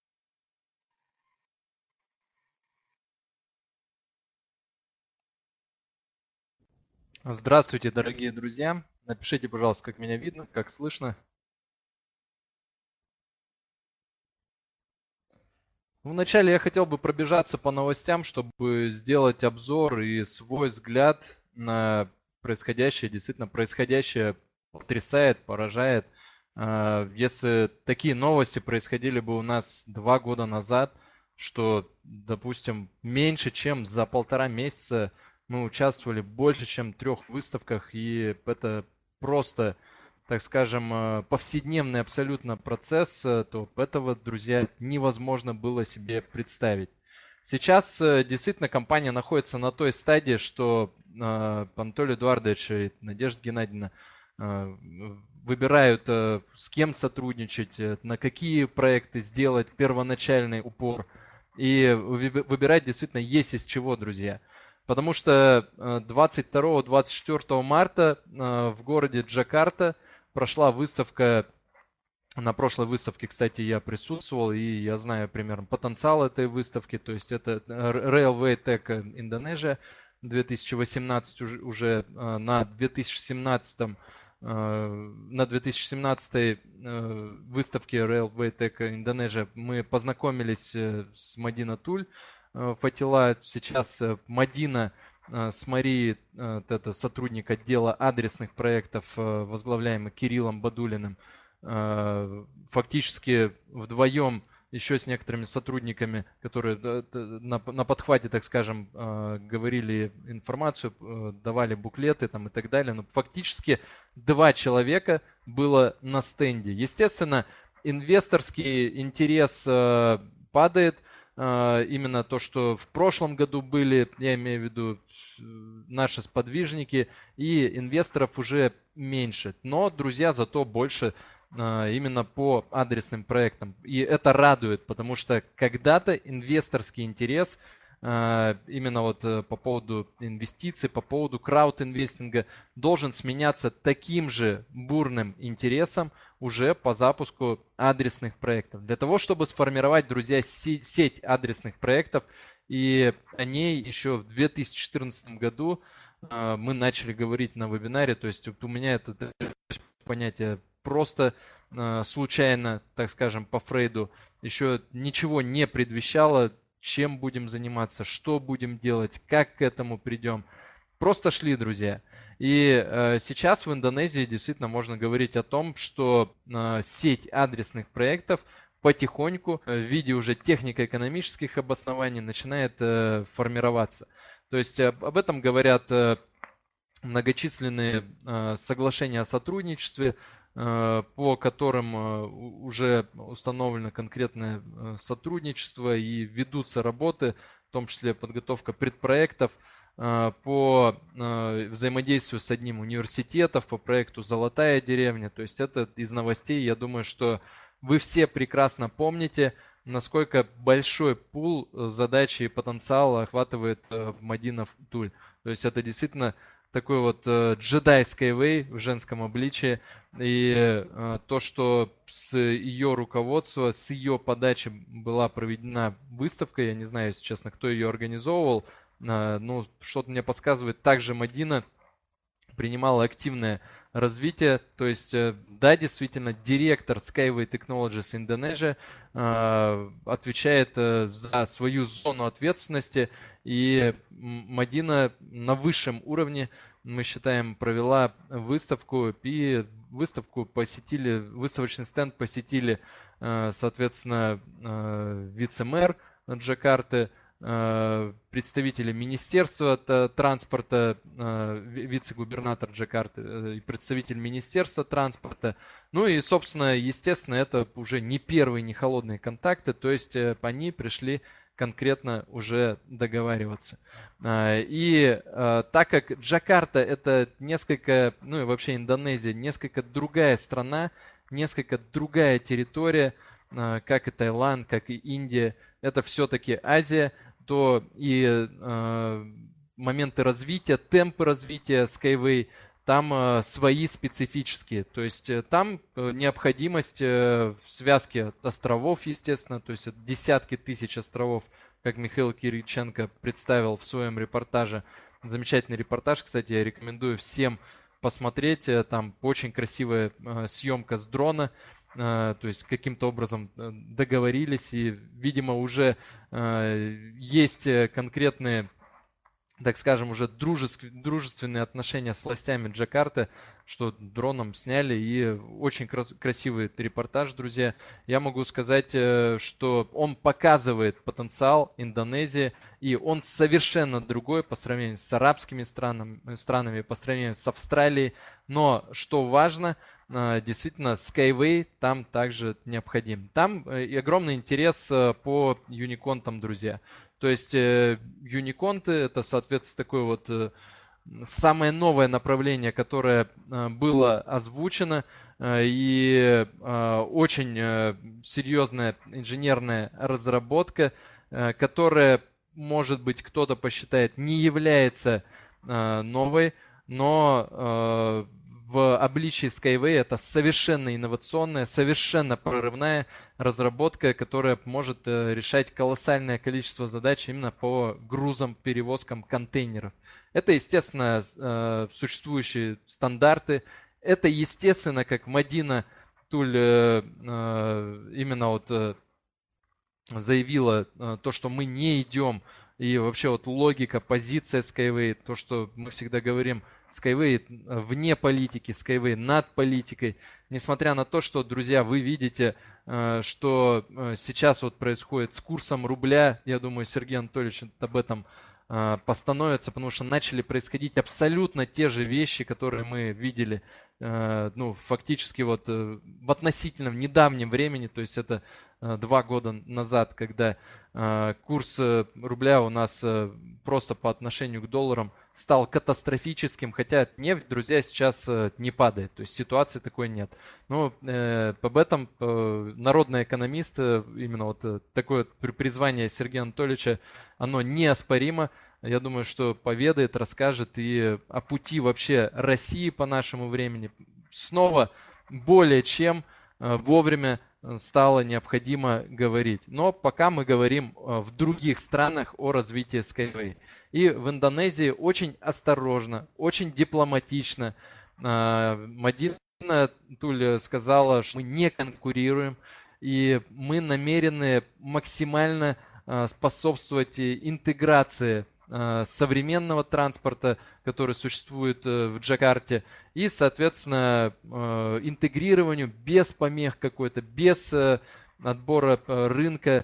Здравствуйте, дорогие друзья. Напишите, пожалуйста, как меня видно, как слышно. Вначале я хотел бы пробежаться по новостям, чтобы сделать обзор и свой взгляд на происходящее. Действительно, происходящее потрясает, поражает. Если такие новости происходили бы у нас 2 года назад, что, допустим, меньше чем за 1,5 месяца мы участвовали больше, чем в 3 выставках, и это просто, так скажем, повседневный абсолютно процесс, то этого, друзья, невозможно было себе представить. Сейчас действительно компания находится на той стадии, что Анатолий Эдуардович и Надежда Геннадьевна выбирают, с кем сотрудничать, на какие проекты сделать первоначальный упор. И выбирать действительно есть из чего, друзья. Потому что 22-24 марта в городе Джакарта прошла выставка. На прошлой выставке, кстати, я присутствовал, и я знаю примерно потенциал этой выставки. То есть это Railway Tech Indonesia 2018 уже на 2017 выставке Railway Tech Indonesia мы познакомились с Мадина Туль Фатила. Сейчас Мадина с Марией, это сотрудник отдела адресных проектов, возглавляемый Кириллом Бадулиным, фактически вдвоем еще с некоторыми сотрудниками, которые на подхвате, так скажем, говорили информацию, давали буклеты там и так далее. Но фактически 2 человека было на стенде. Естественно, инвесторский интерес падает. Именно то, что в прошлом году были, я имею в виду наши сподвижники, и инвесторов уже меньше. Но, друзья, зато больше именно по адресным проектам. И это радует, потому что когда-то инвесторский интерес именно вот по поводу инвестиций, по поводу крауд-инвестинга должен сменяться таким же бурным интересом уже по запуску адресных проектов. Для того, чтобы сформировать, друзья, сеть адресных проектов, и о ней еще в 2014 году мы начали говорить на вебинаре. То есть у меня это понятие просто случайно, так скажем, по Фрейду, еще ничего не предвещало, чем будем заниматься, что будем делать, как к этому придем. Просто шли, друзья. И сейчас в Индонезии действительно можно говорить о том, что сеть адресных проектов потихоньку в виде уже технико-экономических обоснований начинает формироваться. То есть об этом говорят многочисленные соглашения о сотрудничестве, по которым уже установлено конкретное сотрудничество и ведутся работы, в том числе подготовка предпроектов по взаимодействию с одним университетом по проекту «Золотая деревня». То есть это из новостей. Я думаю, что вы все прекрасно помните, насколько большой пул задач и потенциала охватывает Madina Tool. То есть это действительно такой вот джедай Skyway в женском обличии. И то, что с ее руководства, с ее подачи была проведена выставка, я не знаю, если честно, кто ее организовывал, ну, что-то мне подсказывает, также Madina принимала активное развитие. То есть, да, действительно, директор Skyway Technologies Indonesia отвечает за свою зону ответственности. И Madina на высшем уровне, мы считаем, провела выставку. И выставку посетили, выставочный стенд посетили, соответственно, вице-мэр Джакарты, представители Министерства транспорта, вице-губернатор Джакарты и представитель Министерства транспорта. Ну и, собственно, естественно, это уже не первые, не холодные контакты, то есть они пришли конкретно уже договариваться. И так как Джакарта это несколько, ну и вообще Индонезия, несколько другая страна, несколько другая территория, как и Таиланд, как и Индия, это все-таки Азия, то и моменты развития, темпы развития Skyway там свои специфические. То есть там необходимость в связке островов, естественно, то есть десятки тысяч островов, как Михаил Кириченко представил в своем репортаже. Замечательный репортаж, кстати, я рекомендую всем посмотреть. Там очень красивая съемка с дрона. То есть каким-то образом договорились, и, видимо, уже есть конкретные, так скажем, уже дружественные отношения с властями Джакарты, что дроном сняли, и очень красивый репортаж, друзья. Я могу сказать, что он показывает потенциал Индонезии, и он совершенно другой по сравнению с арабскими странами, по сравнению с Австралией, но, что важно, действительно, Skyway там также необходим. Там и огромный интерес по юниконтам, друзья. То есть юниконты это, соответственно, такое вот самое новое направление, которое было озвучено, и очень серьезная инженерная разработка, которая, может быть, кто-то посчитает, не является новой, но в обличии Skyway это совершенно инновационная, совершенно прорывная разработка, которая может решать колоссальное количество задач именно по грузам, перевозкам контейнеров. Это, естественно, существующие стандарты. Это, естественно, как Madina Tool именно вот заявила то, что мы не идем, и вообще вот логика, позиция Skyway, то, что мы всегда говорим, Skyway вне политики, Skyway над политикой. Несмотря на то, что, друзья, вы видите, что сейчас вот происходит с курсом рубля, я думаю, Сергей Анатольевич об этом постановится, потому что начали происходить абсолютно те же вещи, которые мы видели, ну, фактически вот в относительном недавнем времени, то есть это 2 года назад, когда курс рубля у нас просто по отношению к долларам стал катастрофическим, хотя нефть, друзья, сейчас не падает, то есть ситуации такой нет. Но об этом народный экономист, именно вот такое призвание Сергея Анатольевича, оно неоспоримо. Я думаю, что поведает, расскажет и о пути вообще России по нашему времени. Снова более чем вовремя стало необходимо говорить. Но пока мы говорим в других странах о развитии Skyway. И в Индонезии очень осторожно, очень дипломатично Madina Tool сказала, что мы не конкурируем, и мы намерены максимально способствовать интеграции современного транспорта, который существует в Джакарте, и, соответственно, интегрированию без помех какой-то, без отбора рынка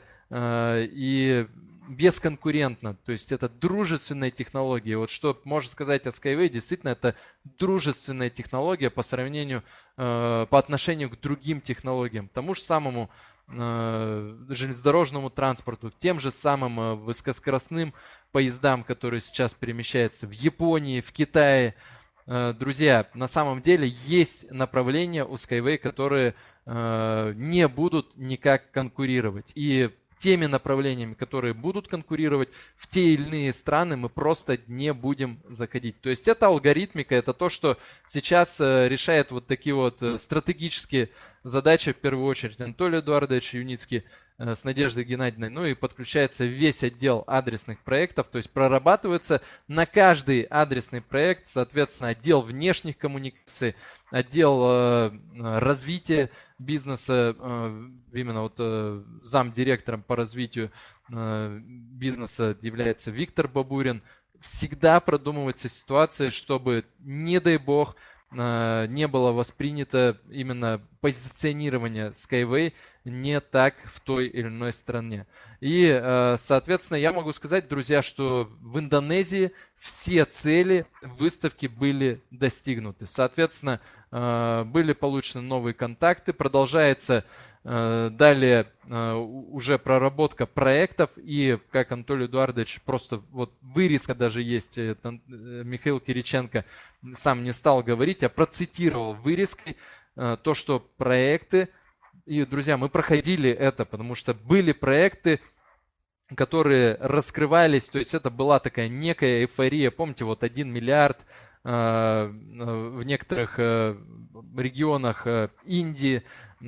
и бесконкурентно. То есть это дружественные технологии. Вот что можно сказать о Skyway, действительно это дружественная технология по сравнению, по отношению к другим технологиям. Тому же самому железнодорожному транспорту, тем же самым высокоскоростным поездам, которые сейчас перемещаются в Японии, в Китае. Друзья, на самом деле есть направления у Skyway, которые не будут никак конкурировать. И теми направлениями, которые будут конкурировать в те или иные страны, мы просто не будем заходить. То есть это алгоритмика, это то, что сейчас решает вот такие вот стратегические задачи, в первую очередь, Анатолий Эдуардович Юницкий с Надеждой Геннадьевной, ну и подключается весь отдел адресных проектов, то есть прорабатывается на каждый адресный проект, соответственно, отдел внешних коммуникаций, отдел развития бизнеса, именно вот замдиректором по развитию бизнеса является Виктор Бабурин. Всегда продумывается ситуация, чтобы, не дай бог, не было воспринято именно позиционирование Skyway не так в той или иной стране. И, соответственно, я могу сказать, друзья, что в Индонезии все цели выставки были достигнуты. Соответственно, были получены новые контакты, продолжается далее уже проработка проектов, и, как Анатолий Эдуардович, просто вот вырезка даже есть, Михаил Кириченко сам не стал говорить, а процитировал вырезкой то, что проекты, и, друзья, мы проходили это, потому что были проекты, которые раскрывались, то есть это была такая некая эйфория, помните, вот 1 миллиард в некоторых регионах Индии,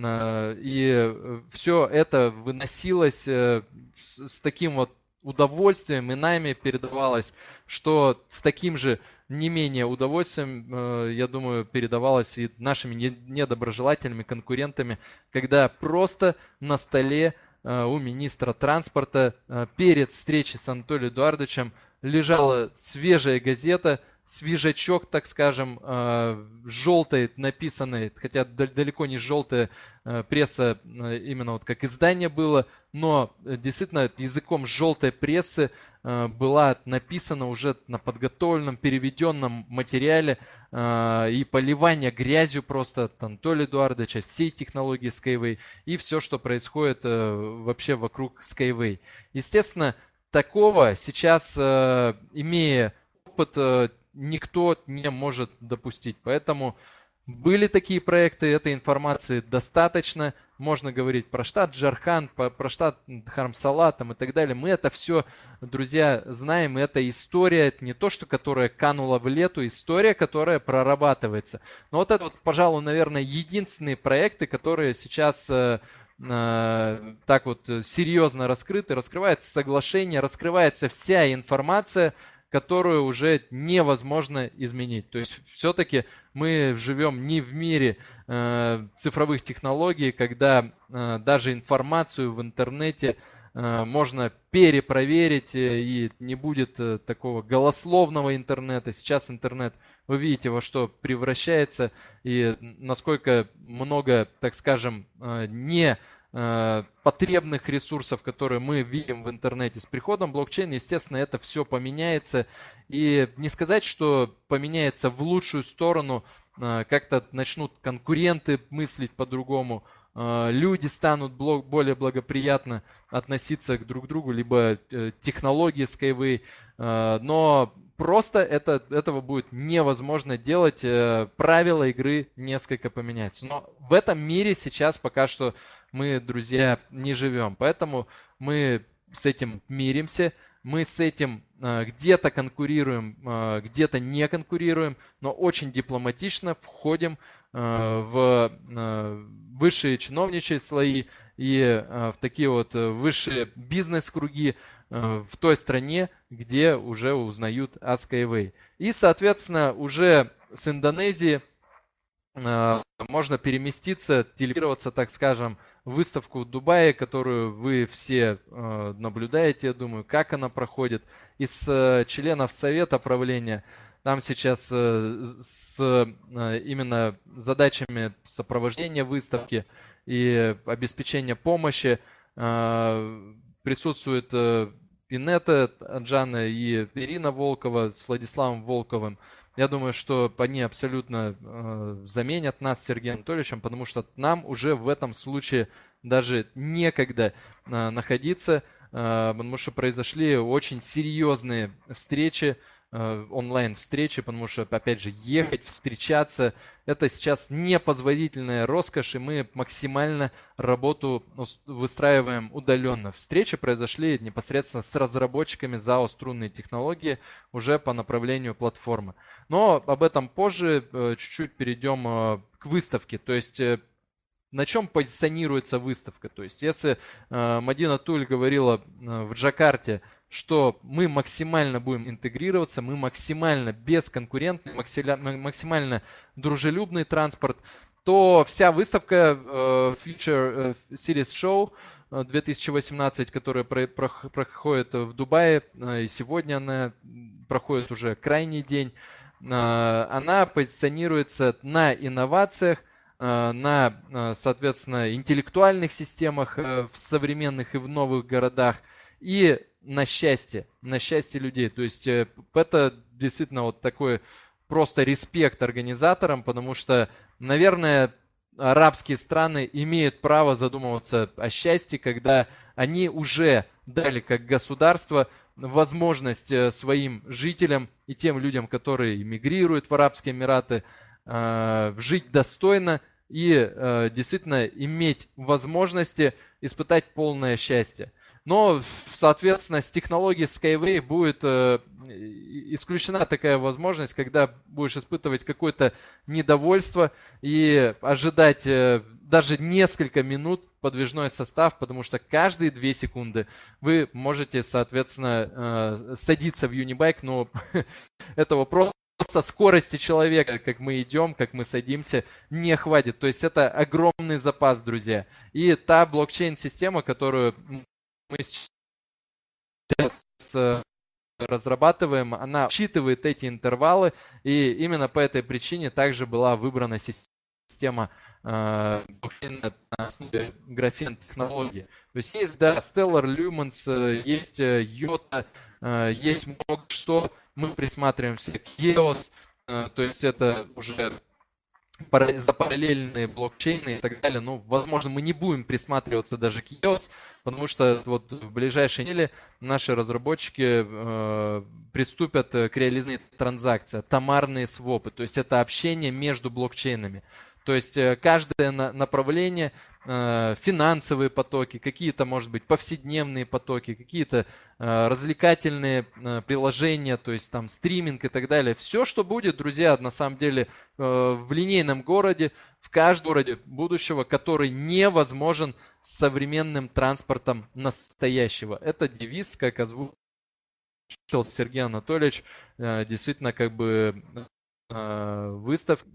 и все это выносилось с таким вот удовольствием и нами передавалось, что с таким же не менее удовольствием, я думаю, передавалось и нашими недоброжелателями, конкурентами, когда просто на столе у министра транспорта перед встречей с Анатолием Эдуардовичем лежала свежая газета, свежачок, так скажем, желтой написанной, хотя далеко не желтая пресса, именно вот как издание было, но действительно языком желтой прессы была написана уже на подготовленном, переведенном материале, и поливание грязью просто от Анатолия Эдуардовича, всей технологии Skyway и все, что происходит вообще вокруг Skyway. Естественно, такого сейчас, имея опыт, никто не может допустить. Поэтому были такие проекты, этой информации достаточно. Можно говорить про штат Джарханд, про штат Дхармсала там и так далее. Мы это все, друзья, знаем. И это история, не то, что которая канула в лету, история, которая прорабатывается. Но вот это вот, пожалуй, наверное, единственные проекты, которые сейчас так вот серьезно раскрыты. Раскрывается соглашение, раскрывается вся информация, которую уже невозможно изменить. То есть все-таки мы живем не в мире цифровых технологий, когда даже информацию в интернете можно перепроверить, и не будет такого голословного интернета. Сейчас интернет, вы видите, во что превращается, и насколько много, так скажем, не потребных ресурсов, которые мы видим в интернете. С приходом блокчейна, естественно, это все поменяется. И не сказать, что поменяется в лучшую сторону, как-то начнут конкуренты мыслить по-другому, люди станут более благоприятно относиться друг к другу, либо технологии Skyway, но просто этого будет невозможно делать, правила игры несколько поменяются. Но в этом мире сейчас пока что мы, друзья, не живем, поэтому мы с этим миримся, мы с этим где-то конкурируем, где-то не конкурируем, но очень дипломатично входим в высшие чиновничьи слои и в такие вот высшие бизнес-круги в той стране, где уже узнают о Skyway. И, соответственно, уже с Индонезии можно переместиться, телепортироваться, так скажем, в выставку в Дубае, которую вы все наблюдаете, я думаю, как она проходит. Из членов совета правления Там сейчас с именно задачами сопровождения выставки и обеспечения помощи присутствует и Нета Аджана, и Ирина Волкова с Владиславом Волковым. Я думаю, что они абсолютно заменят нас с Сергеем Анатольевичем, потому что нам уже в этом случае даже некогда находиться, потому что произошли очень серьезные встречи, онлайн-встречи, потому что, опять же, ехать, встречаться, это сейчас непозволительная роскошь, и мы максимально работу выстраиваем удаленно. Встречи произошли непосредственно с разработчиками ЗАО «Струнные технологии» уже по направлению платформы. Но об этом позже, чуть-чуть перейдем к выставке. То есть на чем позиционируется выставка? То есть если Мадина Туль говорила в Джакарте, что мы максимально будем интегрироваться, мы максимально бесконкурентный, максимально дружелюбный транспорт, то вся выставка Future Series Show 2018, которая проходит в Дубае, и сегодня она проходит уже крайний день, она позиционируется на инновациях, на, соответственно, интеллектуальных системах в современных и в новых городах, и на счастье людей. То есть это действительно вот такой просто респект организаторам, потому что, наверное, арабские страны имеют право задумываться о счастье, когда они уже дали как государство возможность своим жителям и тем людям, которые эмигрируют в Арабские Эмираты, жить достойно и действительно иметь возможности испытать полное счастье. Но, соответственно, с технологией Skyway будет исключена такая возможность, когда будешь испытывать какое-то недовольство и ожидать даже несколько минут подвижной состав, потому что каждые 2 секунды вы можете, соответственно, садиться в Unibike, но этого просто скорости человека, как мы идем, как мы садимся, не хватит. То есть это огромный запас, друзья. И та блокчейн-система, которую мы сейчас разрабатываем, она учитывает эти интервалы, и именно по этой причине также была выбрана система блокчейна на основе графен-технологии. То есть есть, да, Stellar Lumens, есть Йота, есть много что. Мы присматриваемся к EOS, то есть это уже за параллельные блокчейны и так далее. Ну, возможно, мы не будем присматриваться даже к EOS, потому что вот в ближайшие недели наши разработчики приступят к реализации транзакций, томарные свопы, то есть это общение между блокчейнами. То есть каждое направление, финансовые потоки, какие-то, может быть, повседневные потоки, какие-то развлекательные приложения, то есть там стриминг и так далее. Все, что будет, друзья, на самом деле в линейном городе, в каждом городе будущего, который невозможен с современным транспортом настоящего. Это девиз, как озвучил Сергей Анатольевич, действительно как бы выставка,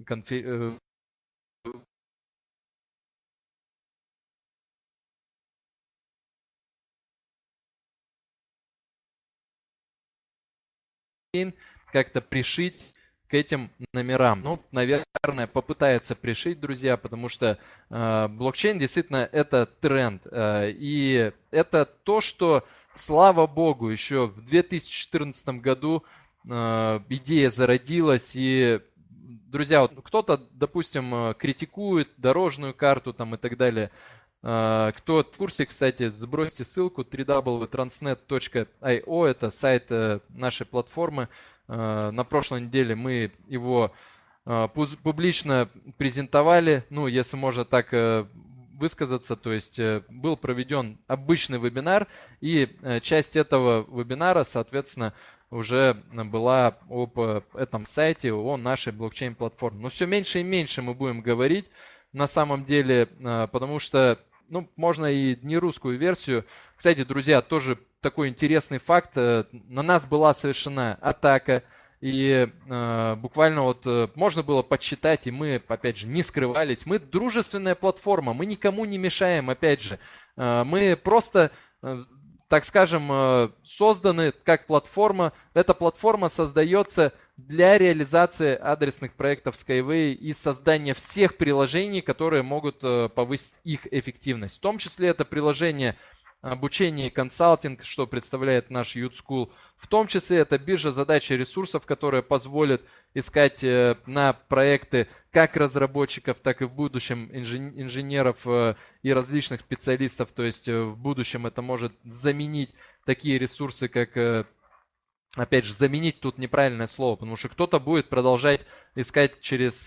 как-то пришить к этим номерам. Ну, наверное, попытаются пришить, друзья, потому что блокчейн действительно это тренд. И это то, что, слава богу, еще в 2014 году идея зародилась. И, друзья, вот кто-то, допустим, критикует дорожную карту там и так далее. Кто в курсе, кстати, сбросьте ссылку www.transnet.io, это сайт нашей платформы. На прошлой неделе мы его публично презентовали, ну, если можно так высказаться, то есть был проведен обычный вебинар, и часть этого вебинара, соответственно, уже была об этом сайте, о нашей блокчейн-платформе. Но все меньше и меньше мы будем говорить на самом деле, потому что ну, можно и не русскую версию. Кстати, друзья, тоже такой интересный факт. На нас была совершена атака. И буквально вот можно было подсчитать, и мы, опять же, не скрывались. Мы дружественная платформа, мы никому не мешаем, опять же. Мы просто так скажем, созданы как платформа. Эта платформа создается для реализации адресных проектов Skyway и создания всех приложений, которые могут повысить их эффективность. В том числе это приложение обучение и консалтинг, что представляет наш Youth School. В том числе это биржа задач и ресурсов, которая позволит искать на проекты как разработчиков, так и в будущем инженеров и различных специалистов. То есть в будущем это может заменить такие ресурсы, как... Опять же, заменить тут неправильное слово, потому что кто-то будет продолжать искать через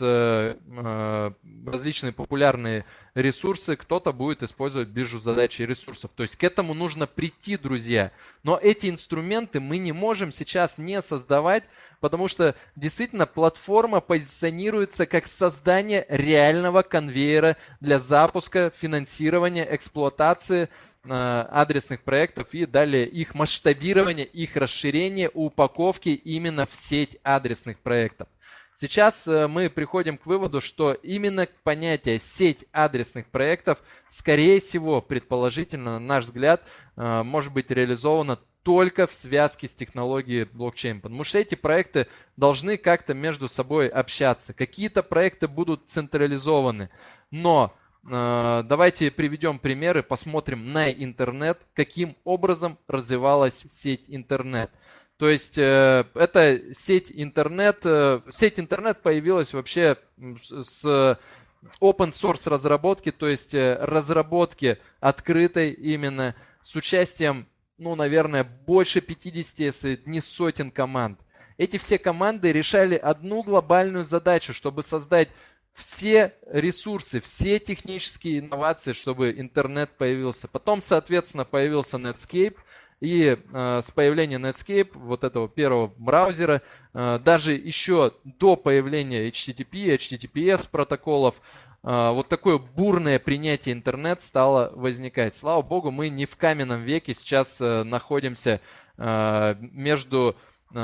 различные популярные ресурсы, кто-то будет использовать биржу задач и ресурсов. То есть к этому нужно прийти, друзья. Но эти инструменты мы не можем сейчас не создавать, потому что действительно платформа позиционируется как создание реального конвейера для запуска, финансирования, эксплуатации адресных проектов и далее их масштабирование, их расширение, упаковки именно в сеть адресных проектов. Сейчас мы приходим к выводу, что именно понятие сеть адресных проектов, скорее всего, предположительно, на наш взгляд, может быть реализовано только в связке с технологией блокчейн, потому что эти проекты должны как-то между собой общаться. Какие-то проекты будут централизованы, но давайте приведем примеры, посмотрим на интернет, каким образом развивалась сеть интернет. То есть эта сеть интернет появилась вообще с open source разработки, то есть разработки открытой именно с участием, наверное, больше 50, если не сотен команд. Эти все команды решали одну глобальную задачу, чтобы создать все ресурсы, все технические инновации, чтобы интернет появился. Потом, соответственно, появился Netscape. И с появлением Netscape, вот этого первого браузера, даже еще до появления HTTP, HTTPS протоколов, вот такое бурное принятие интернета стало возникать. Слава богу, мы не в каменном веке сейчас находимся между...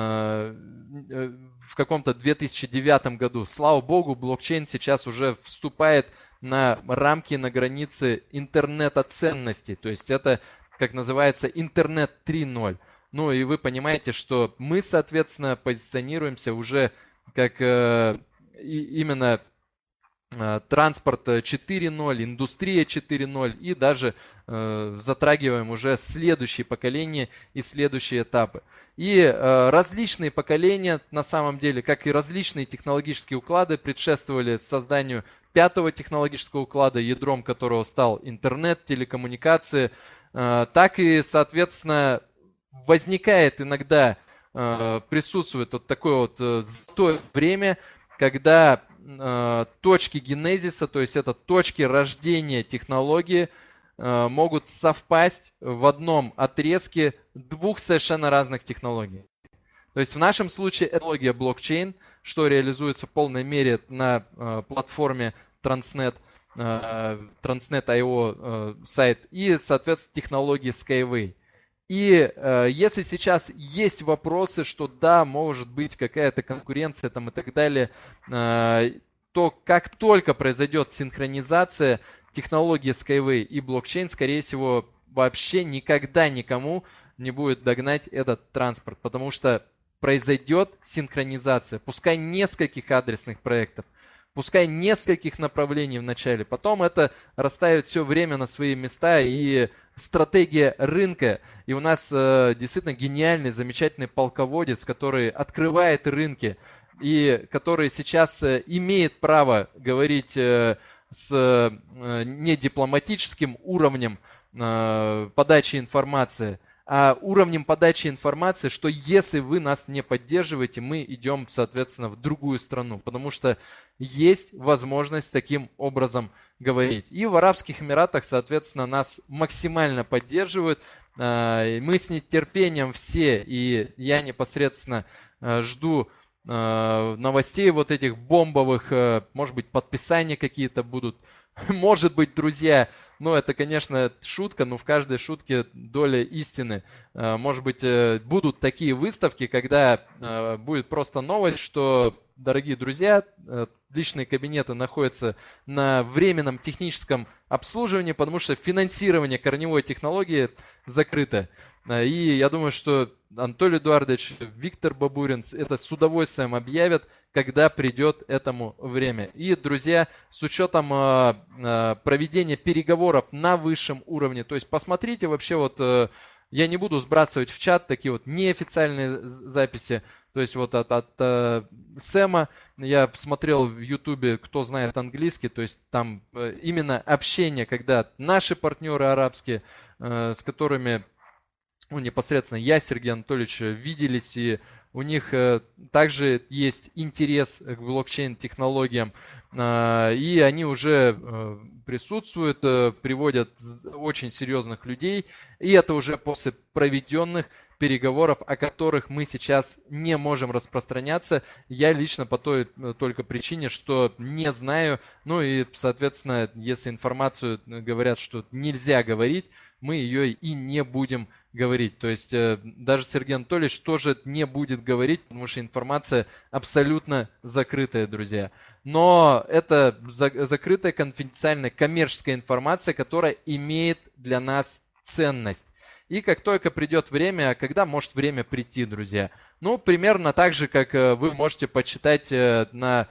в каком-то 2009 году. Слава богу, блокчейн сейчас уже вступает на рамки, на границы интернета ценностей. То есть это, как называется, интернет 3.0. Ну и вы понимаете, что мы, соответственно, позиционируемся уже как именно транспорт 4.0, индустрия 4.0 и даже затрагиваем уже следующие поколения и следующие этапы. И различные поколения, на самом деле, как и различные технологические уклады, предшествовали созданию пятого технологического уклада, ядром которого стал интернет, телекоммуникации. Так и, соответственно, возникает иногда, присутствует вот такое вот золотое время, когда точки генезиса, то есть это точки рождения технологии, могут совпасть в одном отрезке двух совершенно разных технологий. То есть в нашем случае технология блокчейн, что реализуется в полной мере на платформе Transnet, Transnet.io сайт, и, соответственно, технологии Skyway. И если сейчас есть вопросы, что да, может быть какая-то конкуренция там и так далее, то как только произойдет синхронизация технологии Skyway и блокчейн, скорее всего, вообще никогда никому не будет догнать этот транспорт, потому что произойдет синхронизация, пускай нескольких адресных проектов, пускай нескольких направлений в начале, потом это расставит все время на свои места и стратегия рынка. И у нас действительно гениальный, замечательный полководец, который открывает рынки и который сейчас имеет право говорить с недипломатическим уровнем подачи информации, а уровнем подачи информации, что если вы нас не поддерживаете, мы идем, соответственно, в другую страну, потому что есть возможность таким образом говорить. И в Арабских Эмиратах, соответственно, нас максимально поддерживают. Мы с нетерпением все, и я непосредственно жду новостей вот этих бомбовых, может быть, подписания какие-то будут Может быть, друзья, ну это, конечно, шутка, но в каждой шутке доля истины. Может быть, будут такие выставки, когда будет просто новость, что, дорогие друзья, личные кабинеты находятся на временном техническом обслуживании, потому что финансирование корневой технологии закрыто. И я думаю, что Анатолий Эдуардович, Виктор Бабурин это с удовольствием объявят, когда придет этому время. И, друзья, с учетом проведения переговоров на высшем уровне, то есть посмотрите вообще вот, я не буду сбрасывать в чат такие вот неофициальные записи, то есть вот от Сэма я смотрел в Ютубе, кто знает английский, то есть там именно общение, когда наши партнеры арабские, с которыми ну, непосредственно я, Сергей Анатольевич, виделись, и у них также есть интерес к блокчейн-технологиям, и они уже присутствуют, приводят очень серьезных людей, и это уже после проведенных переговоров, о которых мы сейчас не можем распространяться. Я лично по той только причине, что не знаю, ну и, соответственно, если информацию говорят, что нельзя говорить, мы ее и не будем говорить. То есть даже Сергей Анатольевич тоже не будет говорить, потому что информация абсолютно закрытая, друзья. Но это закрытая, конфиденциальная, коммерческая информация, которая имеет для нас ценность. И как только придет время, а когда может время прийти, друзья? Ну, примерно так же, как вы можете почитать на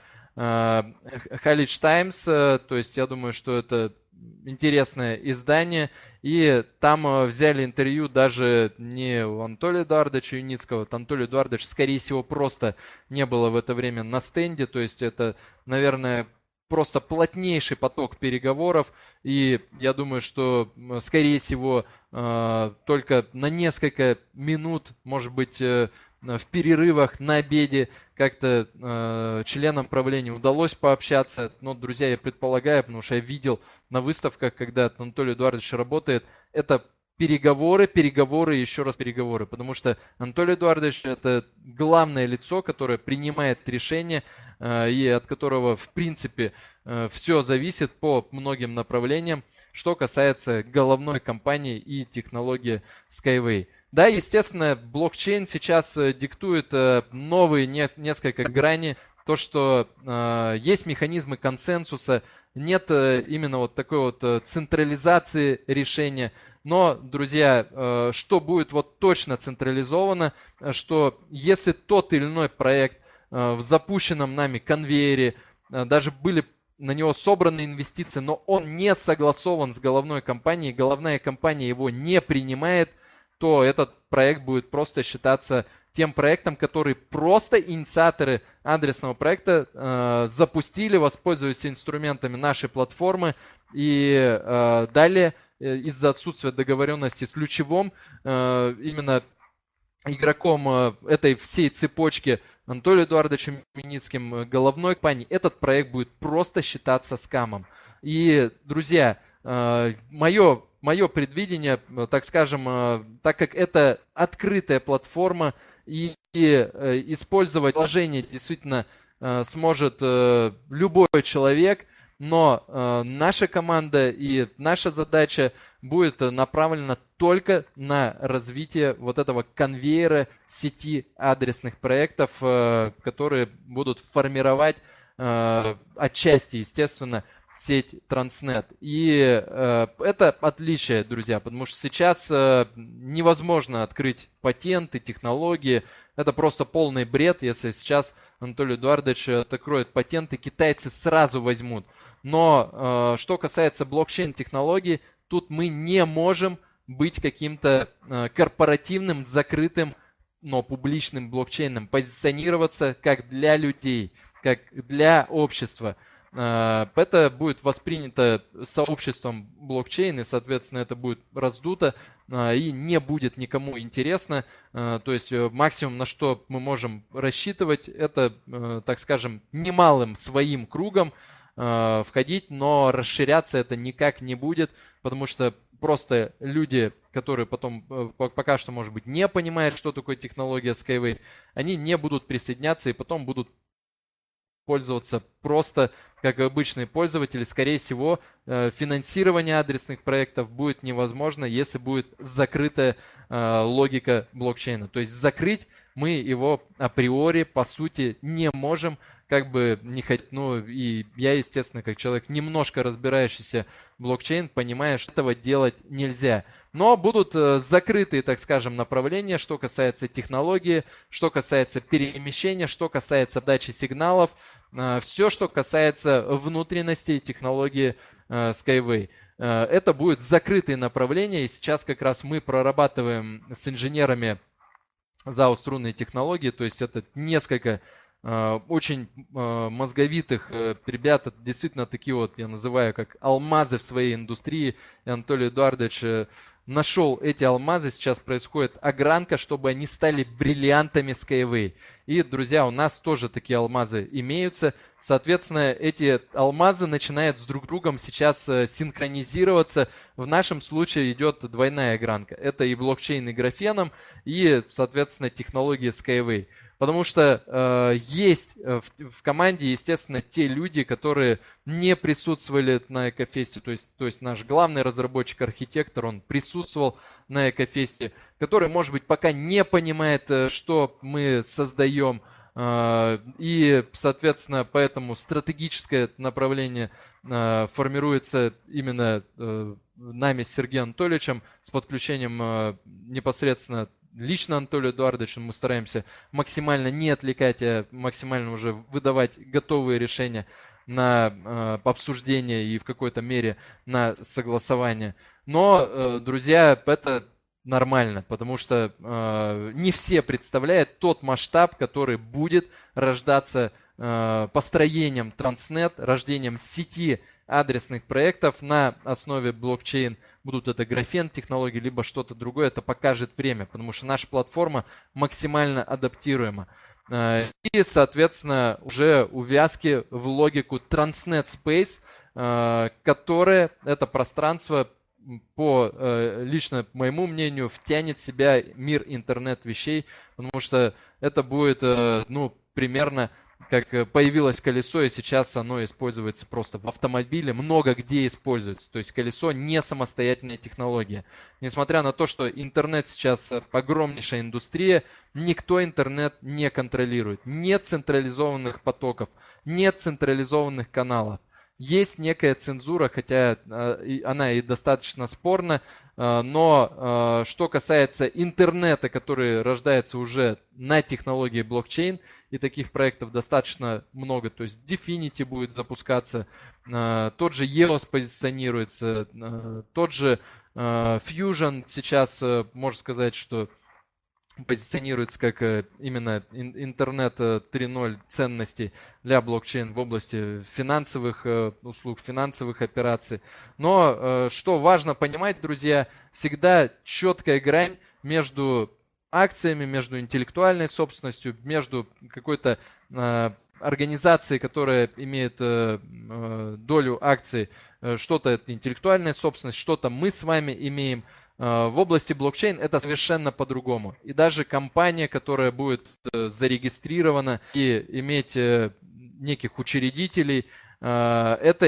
Khaleej Times, то есть я думаю, что это интересное издание, и там взяли интервью даже не у Анатолия Эдуардовича Юницкого, Анатолий Эдуардович, скорее всего, просто не было в это время на стенде, то есть это, наверное, просто плотнейший поток переговоров, и я думаю, что, скорее всего, только на несколько минут, может быть, в перерывах на обеде как-то членам правления удалось пообщаться. Но, друзья, я предполагаю, потому что я видел на выставках, когда Анатолий Эдуардович работает, это переговоры, переговоры и еще раз переговоры. Потому что Анатолий Эдуардович это главное лицо, которое принимает решения и от которого, в принципе, все зависит по многим направлениям, что касается головной компании и технологии Skyway. Да, естественно, блокчейн сейчас диктует новые несколько граней. То, что есть механизмы консенсуса, нет именно вот такой вот централизации решения. Но, друзья, что будет вот точно централизовано, что если тот или иной проект в запущенном нами конвейере, даже были на него собраны инвестиции, но он не согласован с головной компанией, головная компания его не принимает, то этот проект будет просто считаться тем проектом, который просто инициаторы адресного проекта запустили, воспользуясь инструментами нашей платформы, и далее из-за отсутствия договоренности с ключевым именно игроком этой всей цепочки Анатолием Эдуардовичем Миницким, головной компании, этот проект будет просто считаться скамом. И, друзья, мое предвидение, так скажем, так как это открытая платформа и использовать приложение действительно сможет любой человек, но наша команда и наша задача будет направлена только на развитие вот этого конвейера сети адресных проектов, которые будут формировать отчасти, естественно, сеть Transnet. И это отличие, друзья, потому что сейчас невозможно открыть патенты, технологии. Это просто полный бред. Если сейчас Анатолий Эдуардович откроет патенты, китайцы сразу возьмут. Но что касается блокчейн-технологий, тут мы не можем быть каким-то корпоративным, закрытым, но публичным блокчейном, позиционироваться как для людей, как для общества. Это будет воспринято сообществом блокчейн, и, соответственно, это будет раздуто и не будет никому интересно. То есть максимум, на что мы можем рассчитывать, это, так скажем, немалым своим кругом входить, но расширяться это никак не будет, потому что просто люди, которые потом пока что, может быть, не понимают, что такое технология Skyway, они не будут присоединяться и потом будут пользоваться просто как обычные пользователи. Скорее всего, финансирование адресных проектов будет невозможно, если будет закрытая логика блокчейна. То есть закрыть мы его априори, по сути, не можем, как бы не хоть, ну и я, естественно, как человек, немножко разбирающийся в блокчейн, понимаю, что этого делать нельзя. Но будут закрытые, так скажем, направления, что касается технологии, что касается перемещения, что касается дачи сигналов, все, что касается внутренностей технологии Skyway. Это будет закрытые направления, и сейчас как раз мы прорабатываем с инженерами ЗАО «Струнные технологии», то есть это несколько очень мозговитых ребят, действительно такие вот, я называю, как алмазы в своей индустрии. И Анатолий Эдуардович нашел эти алмазы, сейчас происходит огранка, чтобы они стали бриллиантами Skyway. И, друзья, у нас тоже такие алмазы имеются. Соответственно, эти алмазы начинают с друг другом сейчас синхронизироваться. В нашем случае идет двойная огранка. Это и блокчейн, и графеном, и, соответственно, технологии Skyway. Потому что есть в команде, естественно, те люди, которые не присутствовали на Экофесте. То есть наш главный разработчик-архитектор, он присутствовал на Экофесте, который, может быть, пока не понимает, что мы создаем. И, соответственно, поэтому стратегическое направление формируется именно нами с Сергеем Анатольевичем с подключением непосредственно лично Анатолию Эдуардовичу. Мы стараемся максимально не отвлекать, а максимально уже выдавать готовые решения на обсуждение и в какой-то мере на согласование. Но, друзья, это нормально, потому что не все представляют тот масштаб, который будет рождаться построением Транснет, рождением сети адресных проектов на основе блокчейн. Будут это графен технологии, либо что-то другое, это покажет время, потому что наша платформа максимально адаптируема. И, соответственно, уже увязки в логику Transnet Space, которое это пространство, по лично моему мнению, втянет в себя мир интернет-вещей, потому что это будет, ну, примерно как появилось колесо, и сейчас оно используется просто в автомобиле, много где используется. То есть колесо не самостоятельная технология. Несмотря на то, что интернет сейчас огромнейшая индустрия, никто интернет не контролирует. Нет централизованных потоков, нет централизованных каналов. Есть некая цензура, хотя она и достаточно спорна, но что касается интернета, который рождается уже на технологии блокчейн, и таких проектов достаточно много, то есть Dfinity будет запускаться, тот же EOS позиционируется, тот же Fusion сейчас, можно сказать, что позиционируется как именно интернет 3.0 ценностей для блокчейн в области финансовых услуг, финансовых операций. Но что важно понимать, друзья, всегда четкая грань между акциями, между интеллектуальной собственностью, между какой-то организацией, которая имеет долю акций, что-то это интеллектуальная собственность, что-то мы с вами имеем. В области блокчейн это совершенно по-другому. И даже компания, которая будет зарегистрирована и иметь неких учредителей, это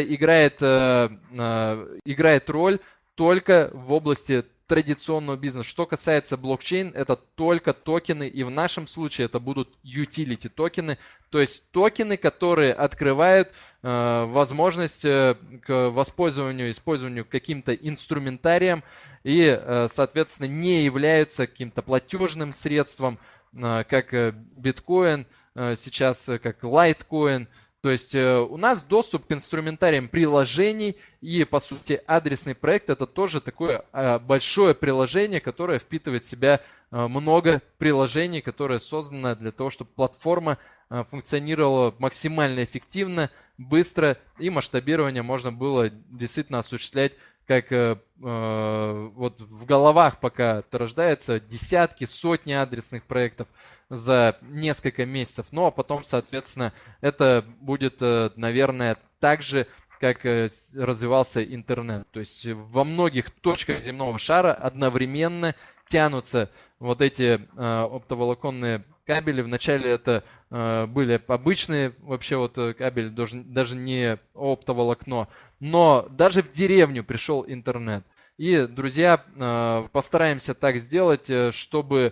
играет роль только в области традиционного бизнеса. Что касается блокчейн, это только токены, и в нашем случае это будут utility токены, то есть токены, которые открывают возможность к использованию каким-то инструментарием и, соответственно, не являются каким-то платежным средством, как биткоин, сейчас как лайткоин. То есть у нас доступ к инструментариям приложений, и, по сути, адресный проект – это тоже такое большое приложение, которое впитывает в себя много приложений, которое создано для того, чтобы платформа функционировала максимально эффективно, быстро, и масштабирование можно было действительно осуществлять, как вот в головах пока это рождается, десятки, сотни адресных проектов за несколько месяцев. Ну а потом, соответственно, это будет, наверное, также как развивался интернет. То есть во многих точках земного шара одновременно тянутся вот эти оптоволоконные кабели. Вначале это были обычные вообще вот кабели, даже не оптоволокно, но даже в деревню пришел интернет. И, друзья, постараемся так сделать, чтобы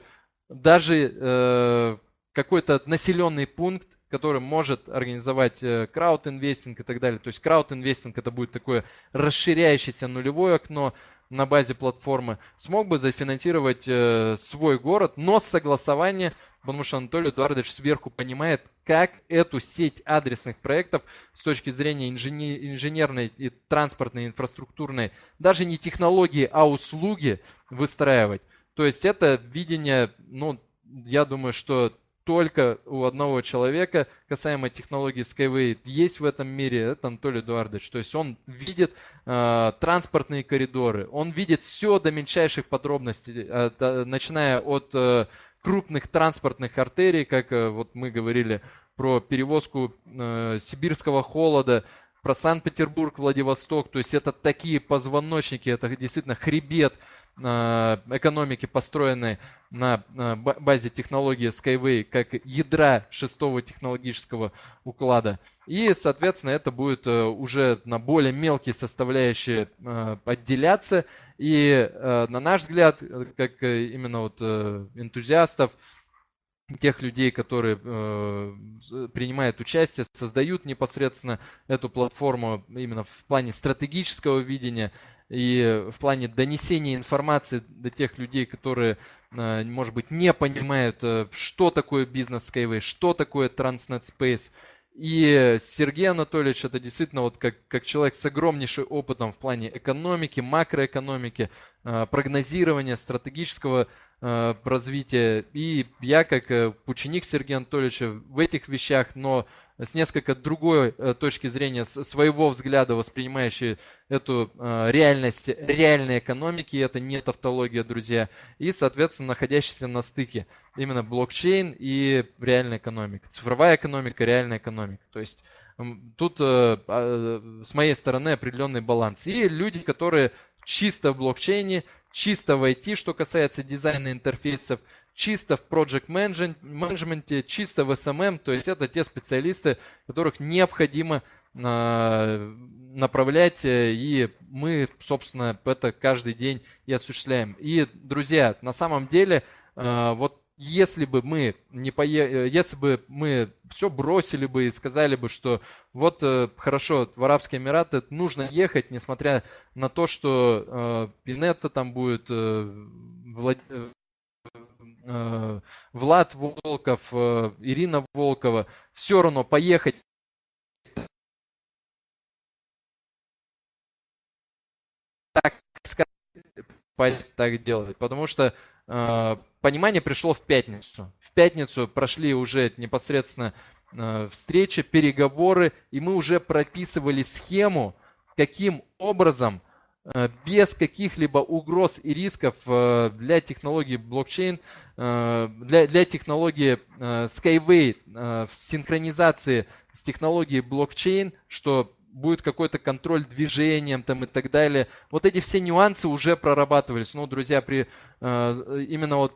даже какой-то населенный пункт, который может организовать краудинвестинг и так далее. То есть краудинвестинг это будет такое расширяющееся нулевое окно на базе платформы, смог бы зафинансировать свой город, но с согласования, потому что Анатолий Эдуардович сверху понимает, как эту сеть адресных проектов с точки зрения инженерной и транспортной, инфраструктурной, даже не технологии, а услуги выстраивать. То есть это видение, ну, я думаю, что только у одного человека касаемо технологии Skyway есть в этом мире, это Анатолий Эдуардович. То есть он видит транспортные коридоры, он видит все до мельчайших подробностей, начиная от крупных транспортных артерий, как вот мы говорили про перевозку сибирского холода, про Санкт-Петербург, Владивосток. То есть это такие позвоночники, это действительно хребет экономики, построенной на базе технологии Skyway, как ядра 6-го технологического уклада. И, соответственно, это будет уже на более мелкие составляющие отделяться. И, на наш взгляд, как именно вот энтузиастов, тех людей, которые принимают участие, создают непосредственно эту платформу именно в плане стратегического видения и в плане донесения информации до тех людей, которые, может быть, не понимают, что такое бизнес Skyway, что такое Transnet Space. И Сергей Анатольевич это действительно вот как человек с огромнейшим опытом в плане экономики, макроэкономики, прогнозирования, стратегического развития. И я как ученик Сергея Анатольевича в этих вещах, но с несколько другой точки зрения, своего взгляда, воспринимающий эту реальность реальной экономики, это не тавтология, друзья, и, соответственно, находящийся на стыке именно блокчейн и реальная экономика, цифровая экономика, реальная экономика. То есть тут с моей стороны определенный баланс. И люди, которые чисто в блокчейне, чисто в IT, что касается дизайна интерфейсов, чисто в project менеджменте, чисто в SMM, то есть это те специалисты, которых необходимо направлять, и мы, собственно, это каждый день и осуществляем. И, друзья, на самом деле, вот если бы мы если бы мы все бросили бы и сказали бы, что вот хорошо, в Арабские Эмираты нужно ехать, несмотря на то, что Пинетта там будет, Влад Волков, Ирина Волкова, все равно поехать так сказать, так делать, потому что понимание пришло в пятницу. В пятницу прошли уже непосредственно встречи, переговоры, и мы уже прописывали схему, каким образом без каких-либо угроз и рисков для технологии блокчейн, для технологии Skyway в синхронизации с технологией блокчейн, что будет какой-то контроль движением там и так далее. Вот эти все нюансы уже прорабатывались. Ну, друзья, при именно вот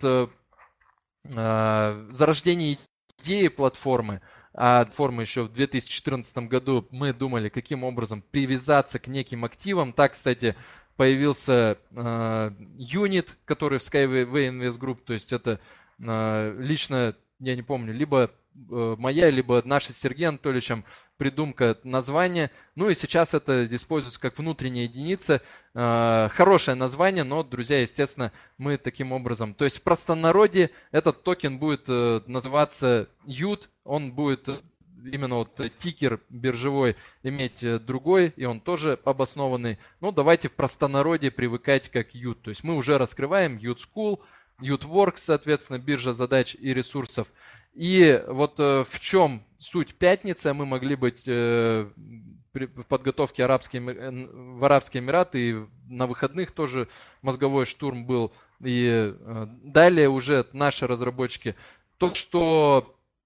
зарождении идеи платформы, а платформа еще в 2014 году мы думали, каким образом привязаться к неким активам. Так, кстати, появился юнит, который в Skyway Invest Group, то есть это лично, я не помню, либо моя, либо наша с Сергеем Анатольевичем придумка названия. Ну и сейчас это используется как внутренняя единица. Хорошее название, но, друзья, естественно, мы таким образом... То есть в простонародье этот токен будет называться YUT, он будет именно вот тикер биржевой иметь другой, и он тоже обоснованный. Ну, давайте в простонародье привыкать как YUT. То есть мы уже раскрываем YUT School, YUTWorks, соответственно, биржа задач и ресурсов. И вот в чем суть пятницы, мы могли быть в подготовке в Арабские Эмираты, и на выходных тоже мозговой штурм был. И далее уже наши разработчики. То, что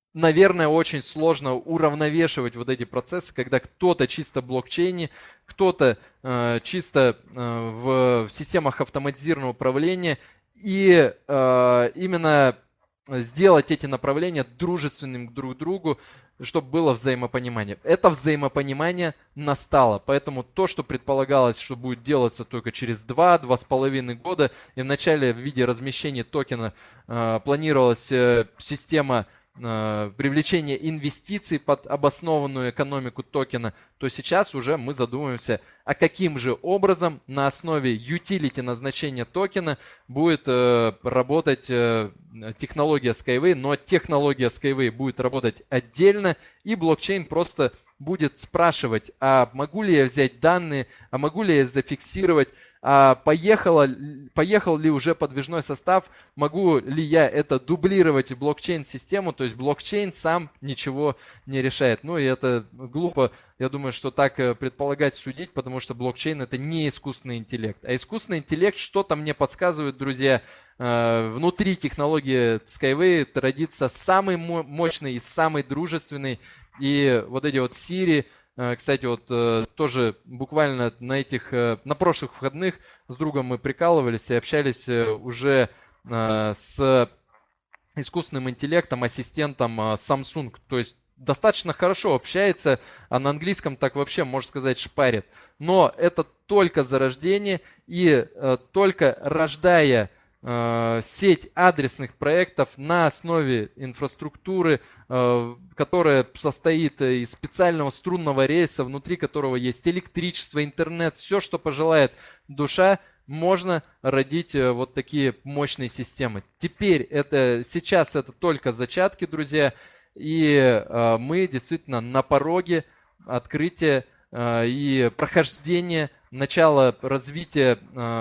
наверное, очень сложно уравновешивать вот эти процессы, когда кто-то чисто в блокчейне, кто-то чисто в системах автоматизированного управления, и именно сделать эти направления дружественными друг к другу, чтобы было взаимопонимание. Это взаимопонимание настало, поэтому то, что предполагалось, что будет делаться только через 2-2,5 года, и вначале в виде размещения токена планировалась система привлечения инвестиций под обоснованную экономику токена, то сейчас уже мы задумываемся, а каким же образом на основе utility назначения токена будет работать технология Skyway, но технология Skyway будет работать отдельно, и блокчейн просто будет спрашивать, а могу ли я взять данные, а могу ли я зафиксировать, а поехал ли уже подвижной состав, могу ли я это дублировать в блокчейн-систему, то есть блокчейн сам ничего не решает. Ну и это глупо, я думаю, что так предполагать, судить, потому что блокчейн это не искусственный интеллект. А искусственный интеллект что-то мне подсказывает, друзья, внутри технологии Skyway родится самый мощный и самый дружественный. И вот эти вот Siri, кстати, вот тоже буквально на прошлых выходных с другом мы прикалывались и общались уже с искусственным интеллектом, ассистентом Samsung. То есть достаточно хорошо общается, а на английском так вообще, можно сказать, шпарит. Но это только зарождение, и только рождая сеть адресных проектов на основе инфраструктуры, которая состоит из специального струнного рельса, внутри которого есть электричество, интернет, все, что пожелает душа, можно родить вот такие мощные системы. Сейчас это только зачатки, друзья, и мы действительно на пороге открытия и прохождения, начала развития,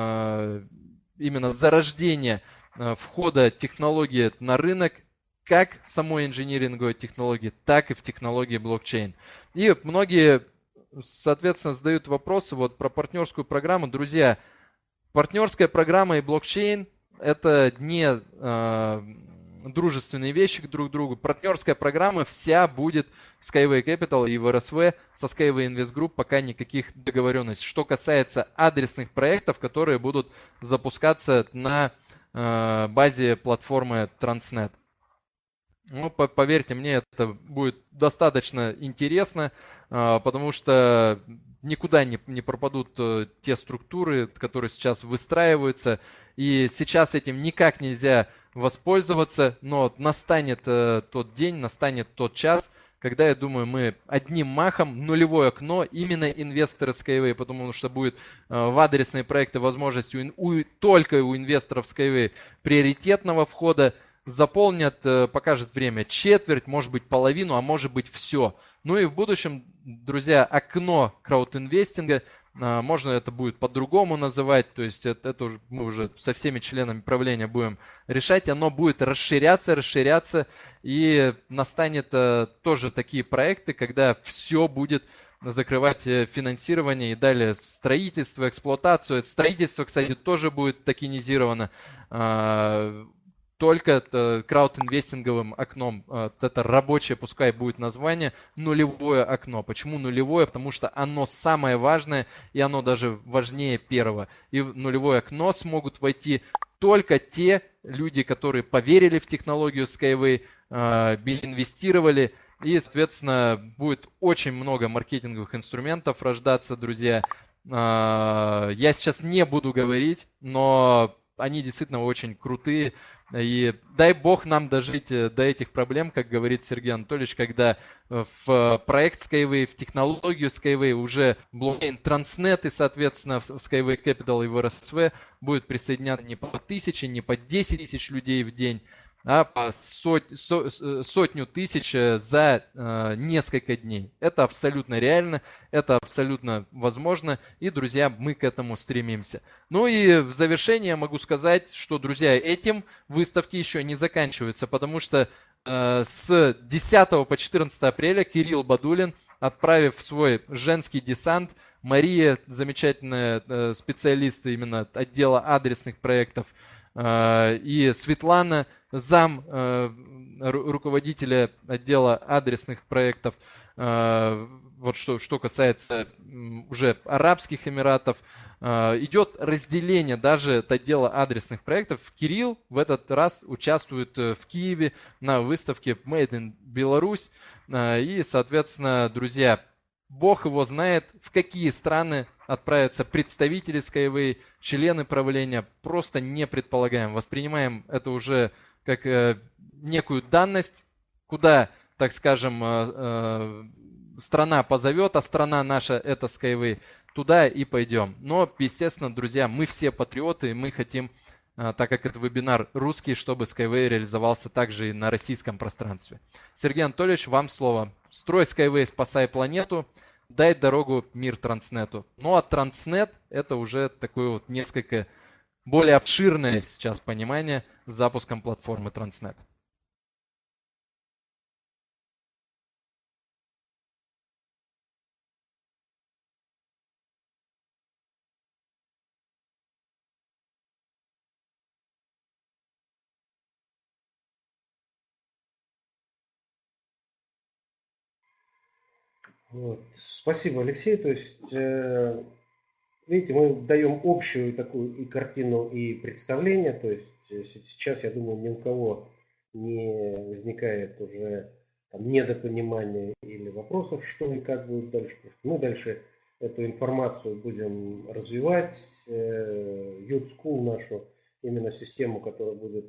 именно зарождения входа технологии на рынок, как в самой инжиниринговой технологии, так и в технологии блокчейн. И многие, соответственно, задают вопросы вот про партнерскую программу. Друзья, партнерская программа и блокчейн – это не дружественные вещи друг к другу. Партнерская программа вся будет в Skyway Capital и в РСВ со Skyway Invest Group, пока никаких договоренностей. Что касается адресных проектов, которые будут запускаться на базе платформы Transnet. Ну, поверьте мне, это будет достаточно интересно, потому что никуда не пропадут те структуры, которые сейчас выстраиваются, и сейчас этим никак нельзя воспользоваться, но настанет тот день, настанет тот час, когда, я думаю, мы одним махом, нулевое окно, именно инвесторы Skyway, потому что будет в адресные проекты возможность только у инвесторов Skyway приоритетного входа, заполнят, покажет время, четверть, может быть половину, а может быть все. Ну и в будущем, друзья, окно краудинвестинга, можно это будет по-другому называть, то есть это мы уже со всеми членами правления будем решать, оно будет расширяться, и настанет тоже такие проекты, когда все будет закрывать финансирование и далее строительство, эксплуатацию. Строительство, кстати, тоже будет токенизировано. Только краудинвестинговым окном. Это рабочее, пускай будет название, нулевое окно. Почему нулевое? Потому что оно самое важное, и оно даже важнее первого. И в нулевое окно смогут войти только те люди, которые поверили в технологию Skyway, инвестировали. И, соответственно, будет очень много маркетинговых инструментов рождаться, друзья. Я сейчас не буду говорить, но они действительно очень крутые. И дай бог нам дожить до этих проблем, как говорит Сергей Анатольевич, когда в проект Skyway, в технологию Skyway уже блокчейн Transnet и, соответственно, в Skyway Capital и в РСВ будет присоединяться не по 1000, не по 10 тысяч людей в день, а по сотню тысяч за несколько дней. Это абсолютно реально, это абсолютно возможно, и, друзья, мы к этому стремимся. Ну и в завершение могу сказать, что, друзья, этим выставки еще не заканчиваются, потому что с 10 по 14 апреля Кирилл Бадулин, отправив свой женский десант, Мария, замечательная специалист именно отдела адресных проектов, и Светлана, руководителя отдела адресных проектов. Вот что касается уже Арабских Эмиратов, идет разделение даже от отдела адресных проектов. Кирилл в этот раз участвует в Киеве на выставке Made in Belarus. И, соответственно, друзья, Бог его знает, в какие страны отправятся представители Skyway, члены правления. Просто не предполагаем. Воспринимаем это уже как некую данность, куда, так скажем, страна позовет, а страна наша это Skyway, туда и пойдем. Но, естественно, друзья, мы все патриоты, и мы хотим, так как это вебинар русский, чтобы Skyway реализовался также и на российском пространстве. Сергей Анатольевич, вам слово. Строй Skyway, спасай планету, дай дорогу мир Транснету. Ну а Транснет это уже такое вот несколько более обширное сейчас понимание с запуском платформы Транснет. Вот. Спасибо, Алексей. То есть, видите, мы даем общую такую и картину, и представление. То есть сейчас, я думаю, ни у кого не возникает уже там недопонимания или вопросов, что и как будет дальше. Мы дальше эту информацию будем развивать, Youth School нашу, именно систему, которая будет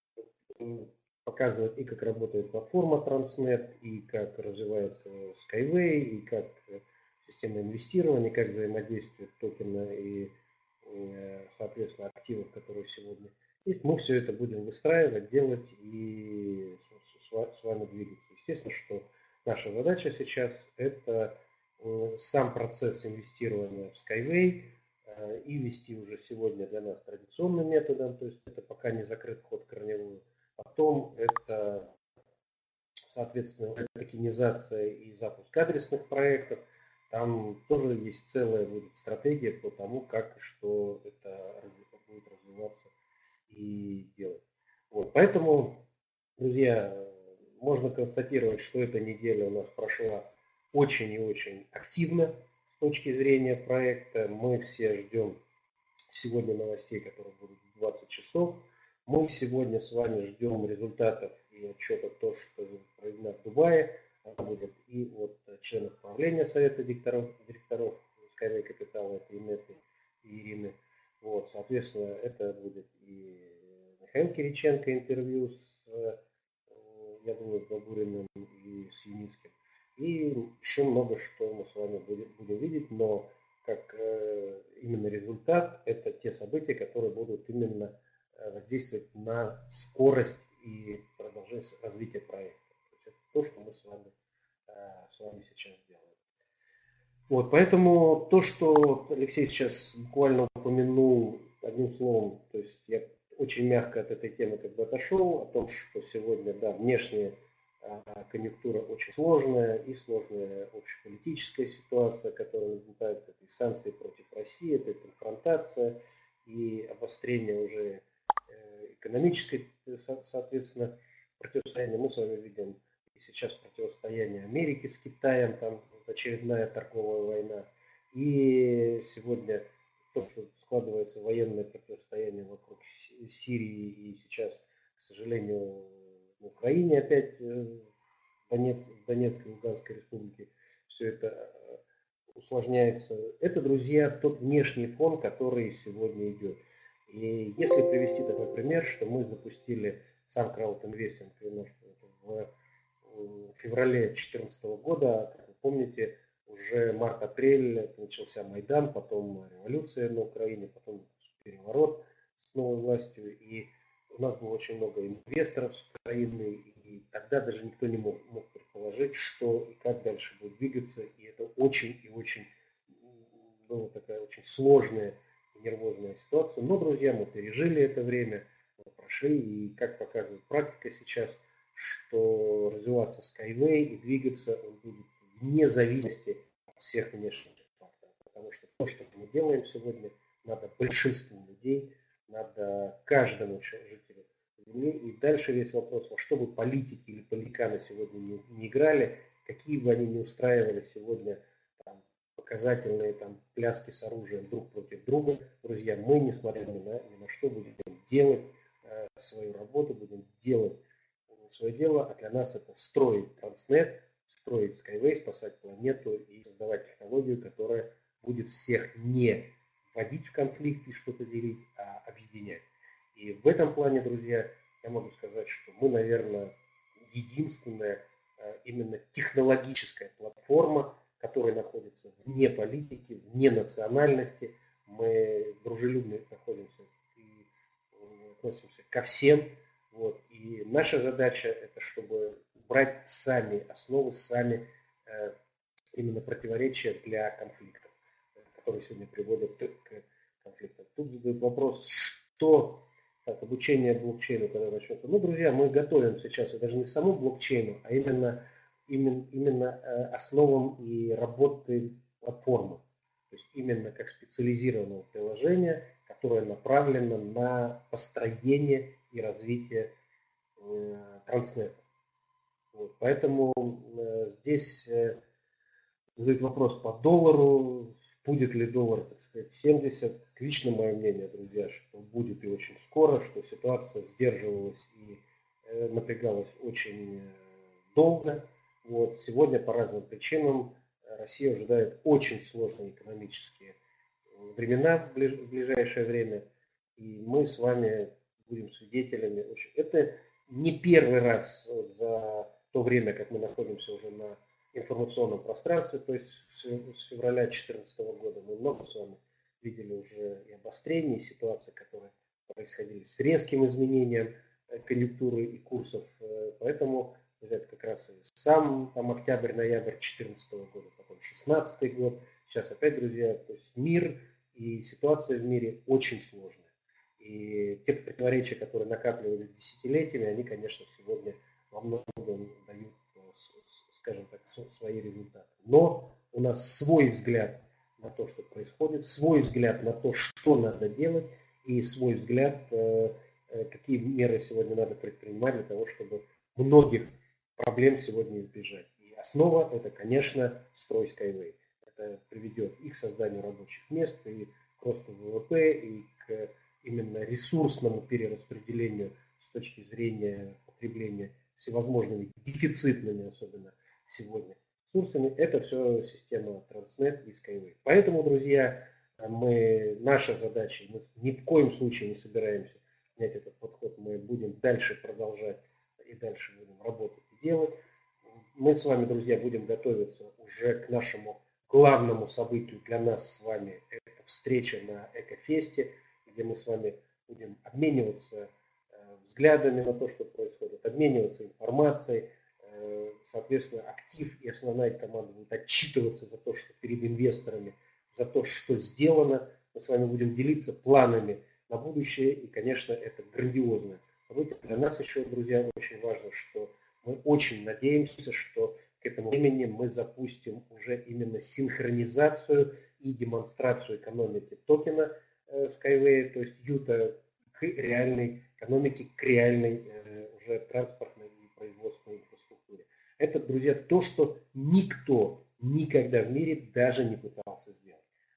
показывать и как работает платформа Transnet, и как развивается Skyway, и как система инвестирования, как взаимодействуют токены и, соответственно, активов, которые сегодня есть. Мы все это будем выстраивать, делать и с вами двигаться. Естественно, что наша задача сейчас это сам процесс инвестирования в Skyway и вести уже сегодня для нас традиционным методом, то есть это пока не закрыт вход в корневую. Потом это, соответственно, токенизация и запуск адресных проектов. Там тоже есть целая будет стратегия по тому, как и что это будет развиваться и делать. Вот. Поэтому, друзья, можно констатировать, что эта неделя у нас прошла очень и очень активно с точки зрения проекта. Мы все ждем сегодня новостей, которые будут в 20 часов. Мы сегодня с вами ждем результатов и отчета то, что проведено в Дубае. Она будет и от членов правления Совета директоров Skyway Capital, это Инеты и Ирины. Вот, соответственно, это будет и Михаил Кириченко интервью с, я думаю, Бабуриным и с Юницким. И еще много что мы с вами будем видеть, но как именно результат, это те события, которые будут именно воздействовать на скорость и продолжение развития проекта. То есть это то, что мы с вами сейчас делаем. Вот, поэтому то, что Алексей сейчас буквально упомянул одним словом, то есть я очень мягко от этой темы как бы отошел, о том, что сегодня, да, внешняя конъюнктура очень сложная, и сложная общеполитическая ситуация, которая наблюдается, это и санкции против России, это и конфронтация, и обострение уже экономической, соответственно, противостояния. Мы с вами видим и сейчас противостояние Америки с Китаем, там очередная торговая война. И сегодня то, что складывается военное противостояние вокруг Сирии и сейчас, к сожалению, в Украине опять в Донецкой и Луганской республике все это усложняется. Это, друзья, тот внешний фон, который сегодня идет. И если привести такой пример, что мы запустили сам краудинвестинг в феврале 2014 года, как вы помните, уже март-апрель начался Майдан, потом революция на Украине, потом переворот с новой властью. И у нас было очень много инвесторов с Украины, и тогда даже никто не мог предположить, что и как дальше будет двигаться. И это очень и очень была такая очень сложная и нервозная ситуация. Но, друзья, мы пережили это время, мы прошли, и как показывает практика сейчас, что развиваться Skyway и двигаться он будет вне зависимости от всех внешних факторов. Потому что то, что мы делаем сегодня, надо большинству людей, надо каждому жителю И дальше весь вопрос, во что бы политики или политиканы сегодня не играли, какие бы они ни устраивали сегодня там, показательные там, пляски с оружием друг против друга, друзья, мы, несмотря ни на что, будем делать свою работу, будем делать свое дело, а для нас это строить Транснет, строить Skyway, спасать планету и создавать технологию, которая будет всех не вводить в конфликт и что-то делить, а объединять. И в этом плане, друзья, я могу сказать, что мы, наверное, единственная именно технологическая платформа, которая находится вне политики, вне национальности. Мы дружелюбно находимся и относимся ко всем. Вот. И наша задача это, чтобы брать сами основы, сами именно противоречия для конфликтов, которые сегодня приводят к конфликтам. Тут задают вопрос, что так, обучение блокчейну, когда начнется. Ну, друзья, мы готовим сейчас, и даже не саму блокчейну, а именно основам и работы платформы. То есть именно как специализированного приложения, которое направлено на построение и развитие Транснета. Вот. Поэтому здесь задают вопрос по доллару, будет ли доллар, так сказать, 70. Лично мое мнение, друзья, что будет и очень скоро, что ситуация сдерживалась и напрягалась очень долго. Вот. Сегодня по разным причинам Россия ожидает очень сложные экономические времена в ближайшее время. И мы с вами будем свидетелями. Это не первый раз за то время, как мы находимся уже на информационном пространстве, то есть с февраля 2014 года мы много с вами видели уже и обострения, и ситуации, которые происходили с резким изменением конъюнктуры и курсов. Поэтому это как раз и сам там, октябрь-ноябрь 2014 года, потом 2016 год. Сейчас опять, друзья, то есть мир и ситуация в мире очень сложная. И те противоречия, которые накапливались десятилетиями, они, конечно, сегодня во многом дают, скажем так, свои результаты. Но у нас свой взгляд на то, что происходит, свой взгляд на то, что надо делать, и свой взгляд, какие меры сегодня надо предпринимать для того, чтобы многих проблем сегодня избежать. И основа это, конечно, строй Skyway. Это приведет и к созданию рабочих мест, и к росту ВВП, и к именно ресурсному перераспределению с точки зрения потребления всевозможными дефицитными, особенно сегодня, ресурсами. Это все система Транснет и Skyway. Поэтому, друзья, наша задача, мы ни в коем случае не собираемся менять этот подход, мы будем дальше продолжать и дальше будем работать и делать. Мы с вами, друзья, будем готовиться уже к нашему главному событию для нас с вами. Это встреча на Экофесте, где мы с вами будем обмениваться взглядами на то, что происходит, обмениваться информацией. Соответственно, актив и основная команда будут отчитываться за то, что перед инвесторами, за то, что сделано. Мы с вами будем делиться планами на будущее. И, конечно, это грандиозное событие. Для нас еще, друзья, очень важно, что мы очень надеемся, что к этому времени мы запустим уже именно синхронизацию и демонстрацию экономики токена Skyway, то есть Юта, к реальной экономике, к реальной уже транспортной и производственной инфраструктуре. Это, друзья, то, что никто никогда в мире даже не пытался сделать.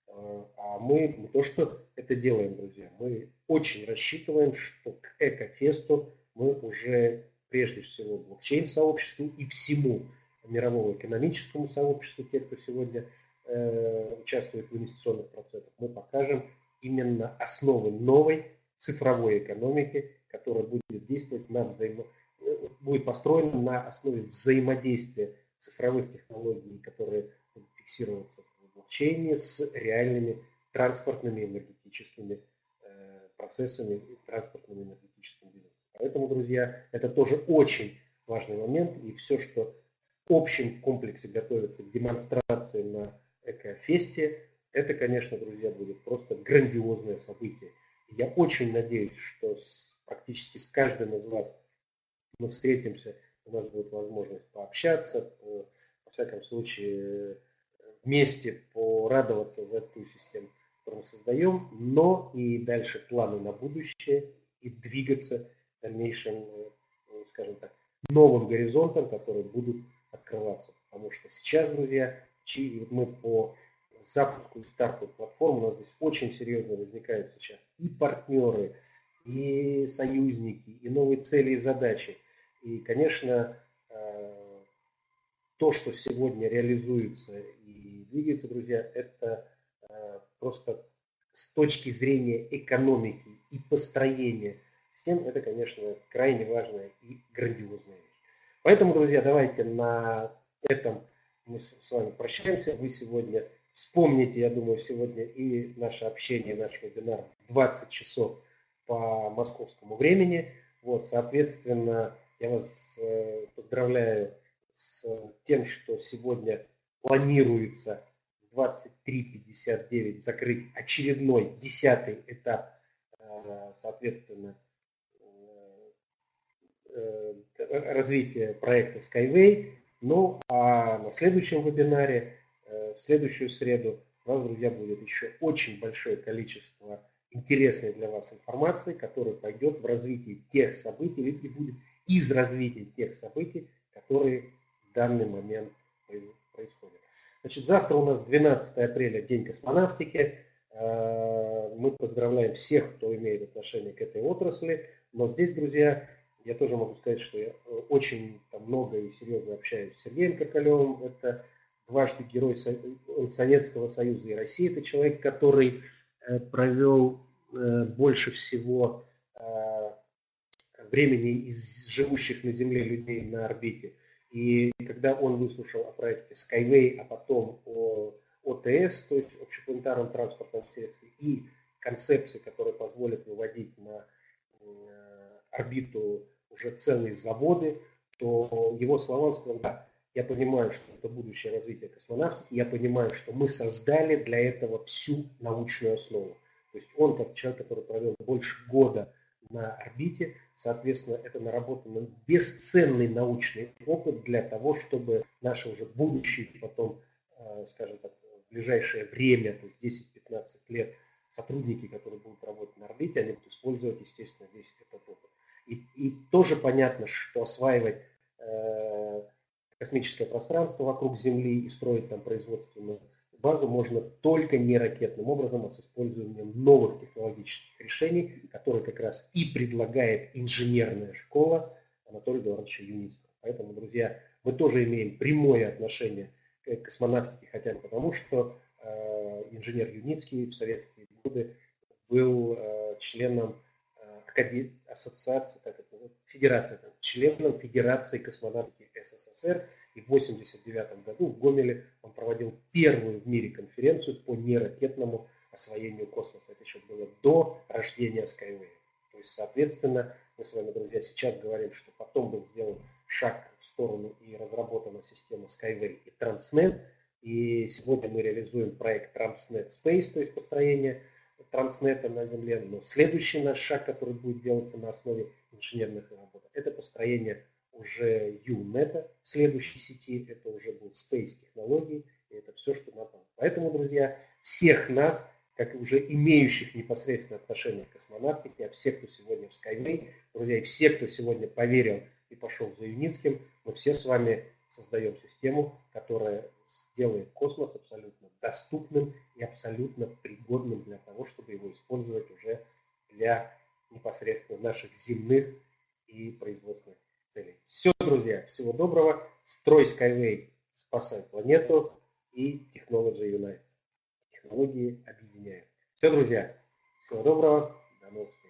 А мы не то, что это делаем, друзья, мы очень рассчитываем, что к Экофесту мы уже прежде всего блокчейн-сообществу и всему мировому экономическому сообществу, те, кто сегодня участвует в инвестиционных процессах, мы покажем именно основы новой цифровой экономики, которая будет действовать будет построена на основе взаимодействия цифровых технологий, которые будут фиксироваться в блокчейне с реальными транспортными энергетическими процессами и транспортными энергетическими бизнесами. Поэтому, друзья, это тоже очень важный момент, и все, что в общем комплексе готовится к демонстрации на Экофесте, это, конечно, друзья, будет просто грандиозное событие. И я очень надеюсь, что практически с каждым из вас мы встретимся, у нас будет возможность пообщаться, во всяком случае, вместе порадоваться за ту систему, которую мы создаем, но и дальше планы на будущее и двигаться дальнейшим, скажем так, новым горизонтам, которые будут открываться. Потому что сейчас, друзья, мы по запуску и старту платформы, у нас здесь очень серьезно возникают сейчас и партнеры, и союзники, и новые цели и задачи. И, конечно, то, что сегодня реализуется и двигается, друзья, это просто с точки зрения экономики и построения систем, это, конечно, крайне важная и грандиозная вещь. Поэтому, друзья, давайте на этом мы с вами прощаемся. Вы сегодня вспомните, я думаю, сегодня и наше общение, наш вебинар в 20 часов по московскому времени. Вот, соответственно, я вас поздравляю с тем, что сегодня планируется в 23:59 закрыть очередной 10-й этап, соответственно, развития проекта Skyway. Ну, а на следующем вебинаре, в следующую среду, у вас, друзья, будет еще очень большое количество интересной для вас информации, которая пойдет в развитии тех событий и будет из развития тех событий, которые в данный момент происходят. Значит, завтра у нас 12 апреля, День космонавтики. Мы поздравляем всех, кто имеет отношение к этой отрасли. Но здесь, друзья, я тоже могу сказать, что я очень много и серьезно общаюсь с Сергеем Коколевым. Это дважды герой Советского Союза и России. Это человек, который провел больше всего времени из живущих на Земле людей на орбите. И когда он выслушал о проекте Skyway, а потом о ОТС, то есть общепланетарном транспортном средстве, и концепции, которые позволят выводить на орбиту уже целые заводы, то его слова, он сказал: да, я понимаю, что это будущее развитие космонавтики, я понимаю, что мы создали для этого всю научную основу. То есть он, как человек, который провел больше года на орбите, соответственно, это наработанный бесценный научный опыт для того, чтобы наши уже будущие потом, скажем так, в ближайшее время, то есть 10-15 лет, сотрудники, которые будут работать на орбите, они будут использовать, естественно, весь этот опыт. И тоже понятно, что осваивать космическое пространство вокруг Земли и строить там производственную базу можно только не ракетным образом, а с использованием новых технологических решений, которые как раз и предлагает инженерная школа Анатолия Эдуардовича Юницкого. Поэтому, друзья, мы тоже имеем прямое отношение к космонавтике, хотя бы потому, что инженер Юницкий в советские годы был членом ассоциации, федерации, членом Федерации космонавтики СССР. И в 1989 году в Гомеле он проводил первую в мире конференцию по неракетному освоению космоса. Это еще было до рождения Skyway. То есть, соответственно, мы с вами, друзья, сейчас говорим, что потом был сделан шаг в сторону и разработана система Skyway и Transnet. И сегодня мы реализуем проект Transnet Space, то есть построение Транснета на Земле. Но следующий наш шаг, который будет делаться на основе инженерных работ, это построение уже UNET, следующей сети, это уже будут Space технологии, и это все, что нам понадобится. Поэтому, друзья, всех нас, как уже имеющих непосредственное отношение к космонавтике, а всех, кто сегодня в Skyway, друзья, и все, кто сегодня поверил и пошел за Юницким, мы все с вами создаем систему, которая сделает космос абсолютно доступным и абсолютно пригодным для того, чтобы его использовать уже для непосредственно наших земных и производственных целей. Все, друзья, всего доброго. Строй Skyway, спасай планету, и Technology Unites. Технологии объединяют. Все, друзья, всего доброго. До новых встреч.